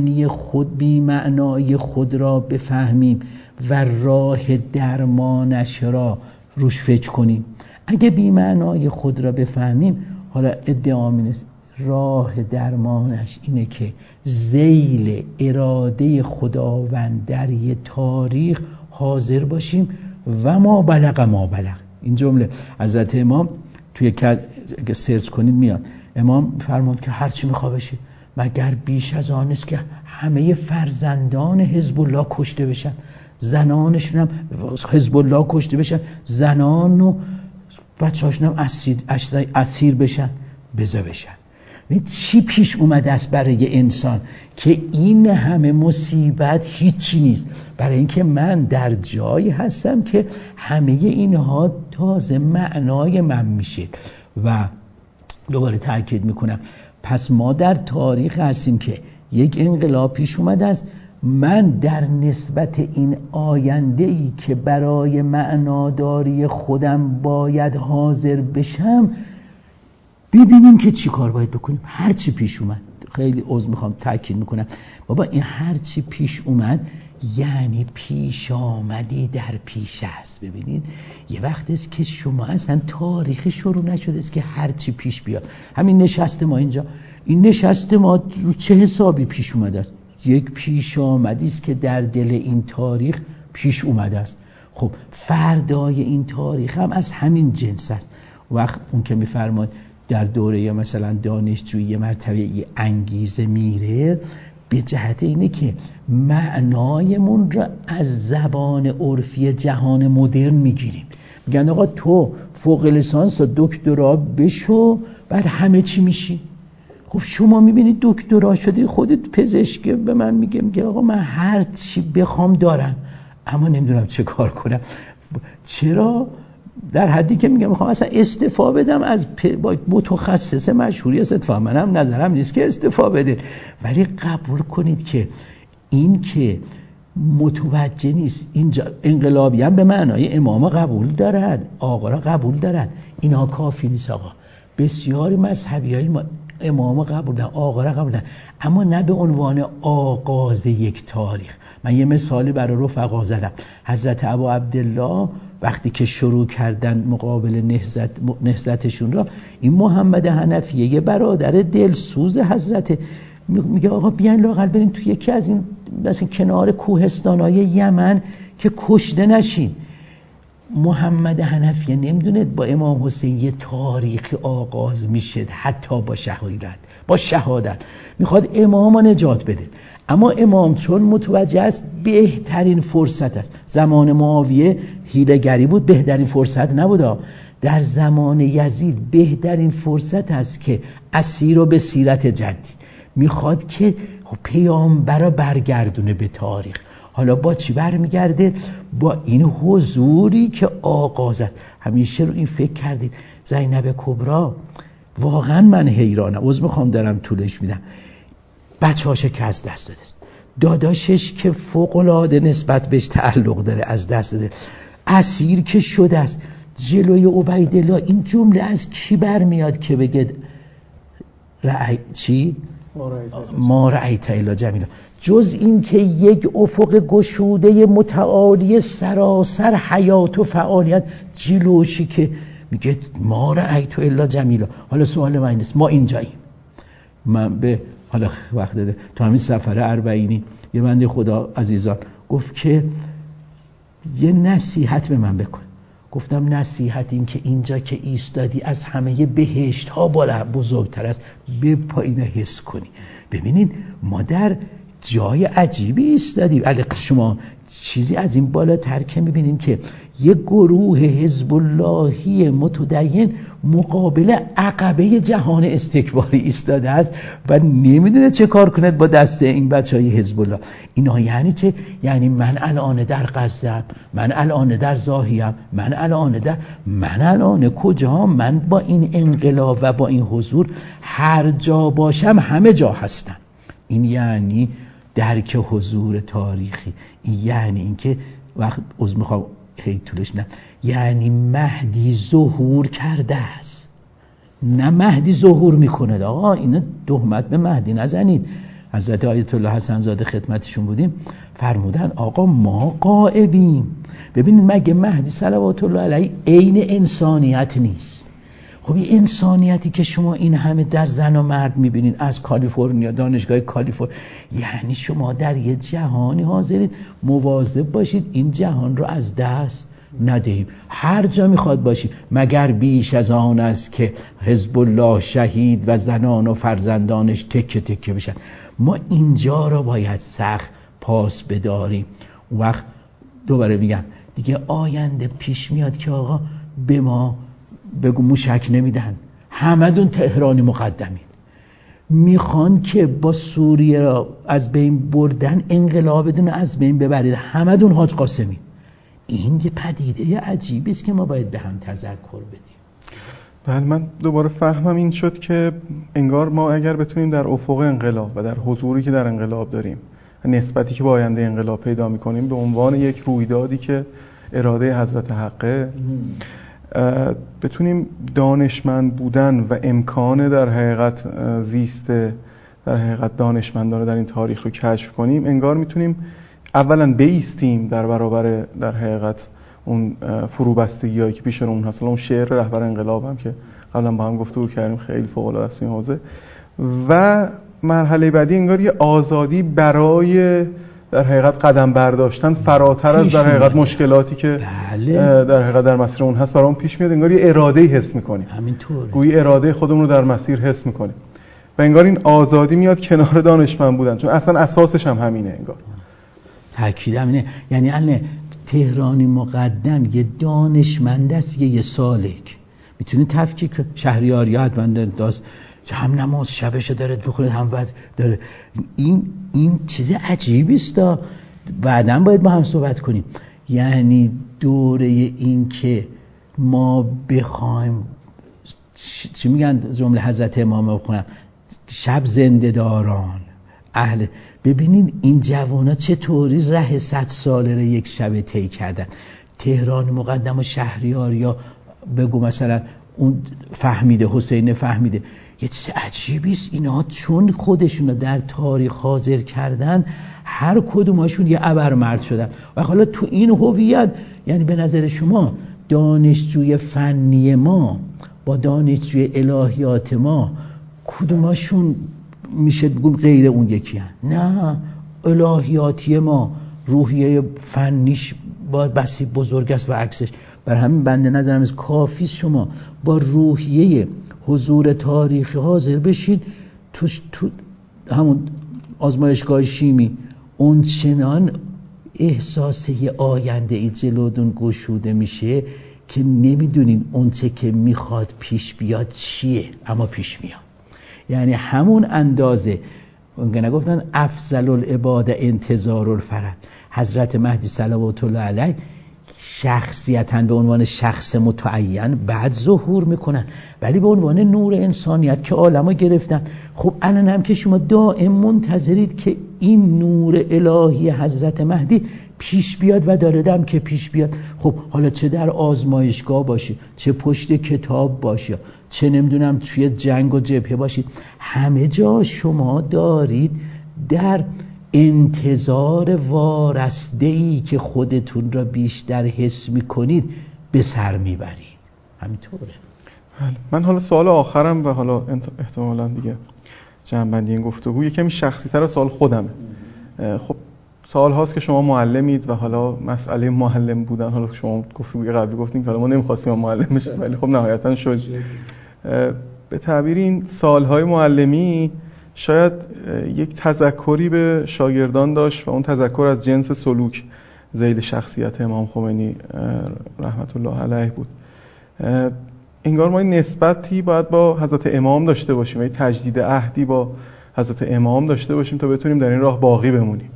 معنای خود را بفهمیم و راه درمانش را روش فکر کنیم؟ اگه بی معنای خود را بفهمیم، حالا ادعا نیست، راه درمانش اینه که ذیل اراده خداوند در یه تاریخ حاضر باشیم و ما بلغ. این جمله حضرت امام توی اگه سرچ کنید میاد. امام فرمود که هر چی میخواد بشه مگر بیش از آن است که همه فرزندان حزب الله کشته بشن، زنانشون هم حزب الله کشته بشن، زنان و بچه‌هاشون هم اسیر بشن، بزا بشن. چی پیش اومده است برای انسان که این همه مصیبت هیچی نیست؟ برای اینکه من در جایی هستم که همه اینها تازه معنای من میشه. و دوباره تاکید میکنم، پس ما در تاریخ هستیم که یک انقلاب پیش اومده است. من در نسبت این آینده‌ای که برای معناداری خودم باید حاضر بشم، ببینیم که چی کار باید بکنیم. هر چی پیش اومد، خیلی عذر میخوام تاکید میکنم بابا، این هر چی پیش اومد یعنی پیش آمدی در پیش است. ببینید یه وقت است که شما اصلا تاریخ شروع نشده است که هر چی پیش بیاد. همین نشست ما اینجا، این نشست ما رو چه حسابی پیش اومده است؟ یک پیش آمدی است که در دل این تاریخ پیش اومده است. خب فردای این تاریخ هم از همین جنس است. وقت اون که میفرماد در دوره یا مثلا دانشجویی یه مرتبه یه انگیزه میره، به جهت اینه که معنایمون را از زبان عرفی جهان مدرن میگیریم. میگن آقا تو فوق لیسانس و دکترا بشو بعد همه چی میشی. خب شما میبینید دکترا شدی، خودت پزشک، به من میگه آقا من هر چی بخوام دارم اما نمیدونم چه کار کنم. چرا؟ در حدی که میخوام اصلا استفاده بدم از متخصص مشهوری استفاده، منم نظرم نیست که استفاده بده، ولی قبول کنید که این که متوجه نیست. اینجا انقلابی هم به معنای امام قبول دارد، آقا را قبول دارد، اینها کافی نیست. آقا بسیاری مذهبی های امام قبول دارن، آقا را قبول دارن، اما نه به عنوان آغاز یک تاریخ. من یه مثالی برای رفقا زدم. حضرت ابو عبدالله وقتی که شروع کردن مقابل نهضتشون را، این محمد حنفیه یه برادر دلسوز حضرت میگه آقا بیاین لااقل بریم توی یکی از این مثلا کنار کوهستانای یمن که کشته نشین. محمد حنفیه نمیدونه با امام حسین یه تاریخ آغاز میشه، حتی با شهادت میخواد امام نجات بده. اما امام چون متوجه است بهترین فرصت است، زمان معاویه حیله‌گری بود، بهترین فرصت نبود. در زمان یزید بهترین فرصت است که اسیر رو به سیرت جدی میخواد که پیامبر رو برگردونه به تاریخ. حالا با چی برمیگرده؟ با این حضوری که آغاز است. همیشه رو این فکر کردید زینب کبری، واقعا من حیرانم، عذر میخوام دارم طولش میدم، بچه‌هاش که از دست داده است، داداشش که فوق‌العاده نسبت بهش تعلق داره از دست داده، اسیر که شده است. جلوی عبیدالله این جمله از کی برمیاد که بگه ما رأیت الا جمیلا؟ جز این که یک افق گشوده متعالی سراسر حیات و فعالیت جلوشی که میگه ما رأیت الا جمیلا. حالا سوال من اینست، ما اینجاییم. من به حالا وقت داده تو همین سفر اربعینی یه بنده خدا عزیزان گفت که یه نصیحت به من بکن. گفتم نصیحت این که اینجا که ایستادی از همه بهشت ها بالا بزرگتر است، به پایین حس کنی. ببینید ما در جای عجیبی ایستادیم. علاوه شما چیزی از این بالاتر که میبینید که یک گروه حزب اللهی متدین مقابل عقبه جهان استکباری ایستاده است و نمیدونه چه کار کنه با دست این بچهای حزب الله. اینا یعنی چه؟ یعنی من الان در غزه، من الان در زاهیم، من الان کجا؟ من با این انقلاب و با این حضور هر جا باشم همه جا هستم. این یعنی درک حضور تاریخی. این یعنی اینکه وقت از میخوام خیلی طولش نه، یعنی مهدی ظهور کرده است، نه مهدی ظهور میکنه. آقا اینو تهمت به مهدی نزنید. حضرت آیت الله حسن زاده خدمتشون بودیم، فرمودن آقا ما غائبیم. ببینید مگه مهدی صلوات الله علیه عین انسانیت نیست؟ خب این انسانیتی که شما این همه در زن و مرد میبینید از کالیفرنیا، دانشگاه کالیفرنیا، یعنی شما در یه جهانی حاضرید مواظب باشید این جهان رو از دست ندهیم. هر جا میخواد باشیم، مگر بیش از آن است که حزب الله شهید و زنان و فرزندانش تکه تکه بشن. ما اینجا رو باید سخت پاس بداریم. اون وقت دوباره میگم دیگه آینده پیش میاد که آقا به ما بگو موشک نمیدن، همدون تهرانی مقدمید، میخوان که با سوریه را از بین بردن انقلابتون از بین ببرید، همدون حاج قاسمی. این یه پدیده عجیبی است که ما باید به هم تذکر بدیم. بله، من دوباره فهمم این شد که انگار ما اگر بتونیم در افق انقلاب و در حضوری که در انقلاب داریم، نسبتی که با آینده انقلاب پیدا میکنیم به عنوان یک رویدادی که اراده حضرت حقه، بتونیم دانشمند بودن و امکان در حقیقت زیست در حقیقت دانشمندانه در این تاریخ رو کشف کنیم، انگار میتونیم اولا بایستیم در برابر در حقیقت اون فروبستگی‌هایی که پیش رومون هست. اون شعر رهبر انقلاب هم که قبلا با هم گفتگو کردیم خیلی فوق‌العاده است این حوزه. و مرحله بعدی انگار یه آزادی برای در حقیقت قدم برداشتن فراتر از در حقیقت مشکلاتی که در حقیقت در مسیر اون هست برامون پیش میاد. انگار یه اراده‌ای حس می‌کنیم، همینطوره، گویی اراده خودمون رو در مسیر حس می‌کنیم و انگار این آزادی میاد کنار دانشمند بودن، چون اصلا اساسش هم همینه. انگار تأکیدم اینه، یعنی الان تهرانی مقدم یه دانشمند است، یه سالک میتونه تفکیک شهریاریات بنده داست هم نماز شبشو داره بخونه هم وقت داره. این چیز عجیبی است. بعداً باید با هم صحبت کنیم. یعنی دوره این که ما بخوایم چی میگن جمله حضرت امام بخونم، شب زنده داران اهل، ببینید این جوانا چطوری ره 100 ساله رو یک شب طی کردن. تهران مقدم و شهریار یا بگو مثلا اون فهمیده، حسین فهمیده، یه چیز عجیبی است. اینا چون خودشون رو در تاریخ حاضر کردن، هر کدومشون یه ابرمرد شدن. و حالا تو این هویت، یعنی به نظر شما دانشجوی فنی ما با دانشجوی الهیات ما کدومشون میشه بگم غیر اون یکی هن؟ نه، الهیاتی ما روحیه فنیش با بسی بزرگ است و عکسش. بر همین بنده نظرم از کافی شما با روحیه حضور تاریخی حاضر بشین تو همون آزمایشگاه شیمی، اون چنان احساس یه آینده ای جلودون گشوده میشه که نمیدونین اون چه که میخواد پیش بیاد چیه، اما پیش میاد. یعنی همون اندازه اونگه نگفتن افضل العباد انتظار الفرج، حضرت مهدی صلوات الله علیه شخصیتاً به عنوان شخص متعین بعد ظهور میکنن، ولی به عنوان نور انسانیت که عالمو گرفتن. خب الان هم که شما دائم منتظرید که این نور الهی حضرت مهدی پیش بیاد و داره دم که پیش بیاد. خب حالا چه در آزمایشگاه باشه، چه پشت کتاب باشه، چه نمیدونم توی جنگ و جبهه باشید، همه جا شما دارید در انتظار وارسته‌ای که خودتون را بیشتر حس میکنید به سر میبرید. همینطوره. من حالا سوال آخرم و حالا احتمالاً دیگه جمع‌بندی این گفتگو یه کمی شخصی‌تر از سوال خودمه. خب سال هاست که شما معلمید و حالا مسئله معلم بودن، حالا شما گفتگوی قبلی گفتین که حالا ما نمی‌خواستیم معلم بشیم ولی خب نهایتاً شد. به تعبیر این سالهای معلمی شاید یک تذکری به شاگردان داشت و اون تذکر از جنس سلوک ذیل شخصیت امام خمینی رحمت الله علیه بود. انگار ما این نسبتی باید با حضرت امام داشته باشیم، یه تجدید عهدی با حضرت امام داشته باشیم تا بتونیم در این راه باقی بمونیم.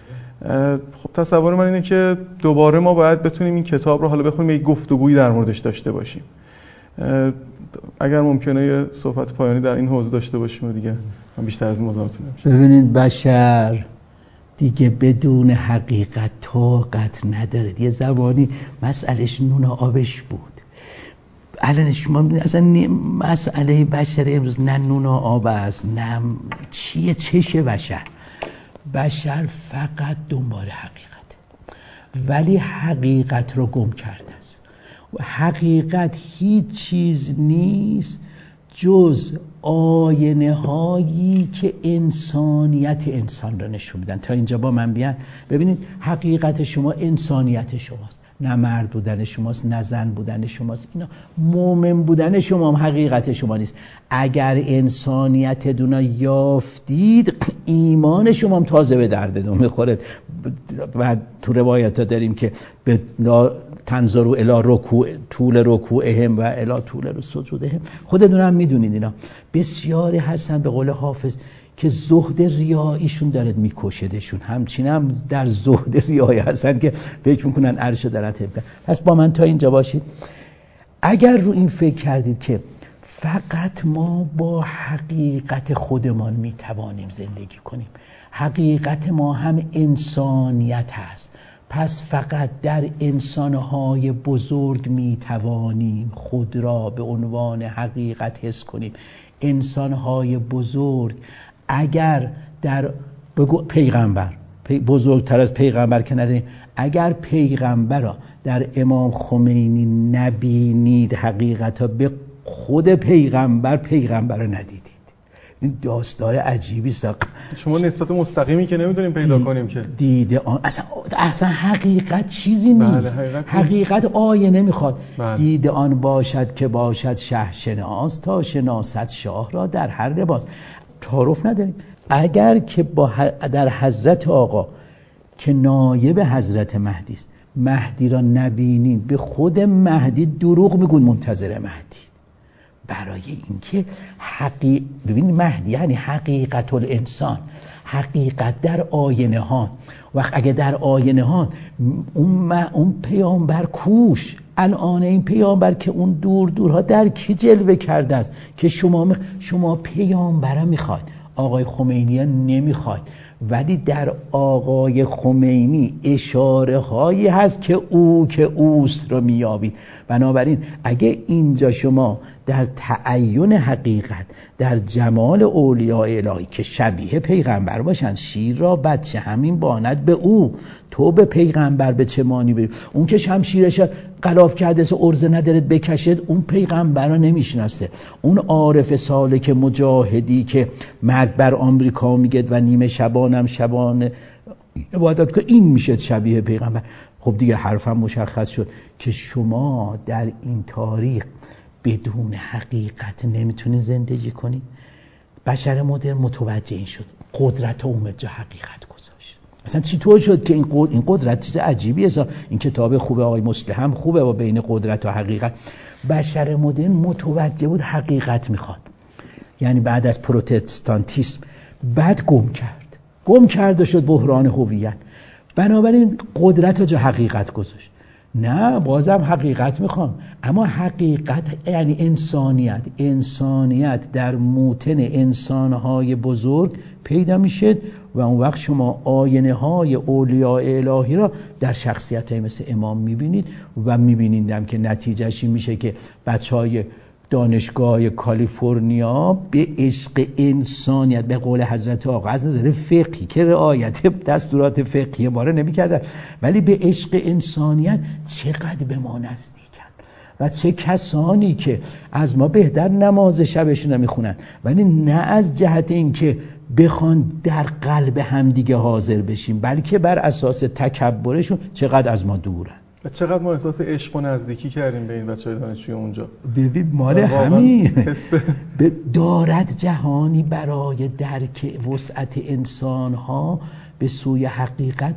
خب تصور من اینه که دوباره ما باید بتونیم این کتاب رو حالا بخونیم، یک گفتگویی در موردش داشته باشیم. اگر ممکنه یه صحبت پایانی در این حوزه داشته باشیم و دیگه من بیشتر از این مزاحمتون نمیشم. ببینید بشر دیگه بدون حقیقت طاقت نداره. یه زمانی مسئلهش نون آبش بود، الان شما اصلا مسئله بشر امروز نه نون آب است نه چیه چشه. بشر فقط دنبال حقیقت، ولی حقیقت رو گم کرده است. حقیقت هیچ چیز نیست جز آینه هایی که انسانیت انسان را نشون میدن. تا اینجا با من بیان. ببینید حقیقت شما انسانیت شماست، نه مرد بودن شماست، نه زن بودن شماست. اینا مومن بودن شما هم حقیقت شما نیست. اگر انسانیت دونا یافتید، ایمان شما هم تازه به دردتون میخوره. و تو روایت ها داریم که به تنظروا الی رکوع طول رکوعهم و الی طول سجودهم. خودتون هم میدونید اینا بسیاری هستن به قول حافظ که زهد ریاییشون داره میکشدشون، همچنین هم در زهد ریایی هستن که فکر میکنن عرش دارن طبقه. پس با من تا اینجا باشید. اگر رو این فکر کردید که فقط ما با حقیقت خودمان میتوانیم زندگی کنیم، حقیقت ما هم انسانیت هست، پس فقط در انسانهای بزرگ میتوانیم خود را به عنوان حقیقت حس کنیم. انسانهای بزرگ اگر در پیغمبر بزرگتر از پیغمبر که نداریم، اگر پیغمبر را در امام خمینی نبینید، حقیقت ها به خود پیغمبر را ندیدید. این داستان عجیبی است. شما نسبت مستقیمی که نمیدونیم پیدا کنیم که دیده آن اصلا حقیقت چیزی نیست. بله، حقیقت آینه میخواد. بله. دیده آن باشد که باشد شه شناس، تا شناست شاه را در هر لباس. تعارف نداریم. اگر که در حضرت آقا که نایب حضرت مهدی است، مهدی را نبینین، به خود مهدی دروغ میگون منتظر مهدی. برای اینکه ببینید مهدی یعنی حقیقت الانسان، حقیقت در آینه ها. وقت اگه در آینه ها اون پیامبر کوش، الان این پیامبر که اون دورها در کی جلوه کرده است که شما پیامبر میخواد، آقای خمینی نمیخواد. ولی در آقای خمینی اشاره هایی هست که اوست رو میابید. بنابراین اگه اینجا شما در تعین حقیقت، در جمال اولیاء الهی که شبیه پیغمبر باشن، شیر را بچه همین باند به او، تو به پیغمبر به چه مانی بری؟ اون که شمشیرش غلاف کرده سه ارزه ندارد بکشد، اون پیغمبر را نمیشناسه. اون عارف سالک مجاهدی که مرگ بر آمریکا میگد و نیمه شبانم شبان عبادت که این میشه شبیه پیغمبر. خب دیگه حرفم مشخص شد که شما در این تاریخ بدون حقیقت نمیتونید زندگی کنید. بشر مدرن متوجه این شد، قدرت اومد جا حقیقت گذاشت. اصلا چطور شد که این قدرت چیز عجیبیه. این کتاب خوبه آقای مسلم خوبه و بین قدرت و حقیقت. بشر مدرن متوجه بود حقیقت میخواد. یعنی بعد از پروتستانتیسم بعد گم کرد و شد بحران هویت. بنابراین قدرت جا حقیقت گذاشت. نه بازم حقیقت میخوام، اما حقیقت یعنی انسانیت در موطن انسانهای بزرگ پیدا میشه و اون وقت شما آینه های اولیاء الهی را در شخصیت های مثل امام میبینید و میبینیدم که نتیجهش میشه که بچهای دانشگاه کالیفرنیا به عشق انسانیت، به قول حضرت آقا از نظر فقهی که رعایت دستورات فقهی ما رو نمی‌کردن، ولی به عشق انسانیت چقدر به ما نزدیکن و چه کسانی که از ما بهتر نماز شبشون رو میخونن، ولی نه از جهت اینکه بخوان در قلب همدیگه حاضر بشیم، بلکه بر اساس تکبرشون چقدر از ما دورن. چقدر ما احساس عشق و نزدیکی کردیم به این بچه‌های دانشجوی اونجا. ببین مال همین دارد جهانی برای درک وسعت انسان‌ها به سوی حقیقت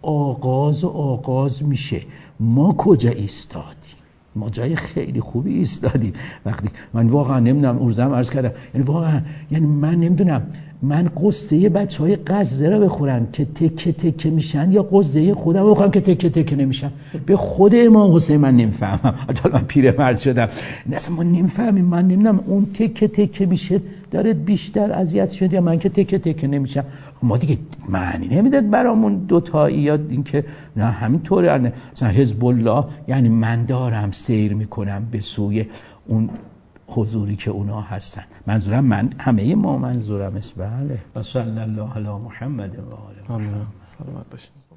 آغاز میشه. ما کجا ایستادیم؟ ما جای خیلی خوبی ایستادیم. وقتی من واقعا نمیدونم، اورزم عرض کردم، یعنی من نمیدونم من قصه بچهای غزه رو بخورم که تکه تکه میشن یا قصه خودم بخورم که تکه تکه نمیشن. به خود امام حسین من نمیفهمم. الان من پیرمرد شدم، اصلا ما نمیفهمیم. من نمیدونم اون تکه تکه میشه داره بیشتر اذیت شد یا من که تکه تکه نمیشم. ما دیگه معنی نمیداد برامون دوتایی یا اینکه نه همینطوره. مثلا حزب الله یعنی من دارم سیر میکنم به سوی اون حضوری که اونا هستن. منظورم من همه ما منظورم است. بله. و صلی الله علی محمد و آله محمد. سلامت باشید.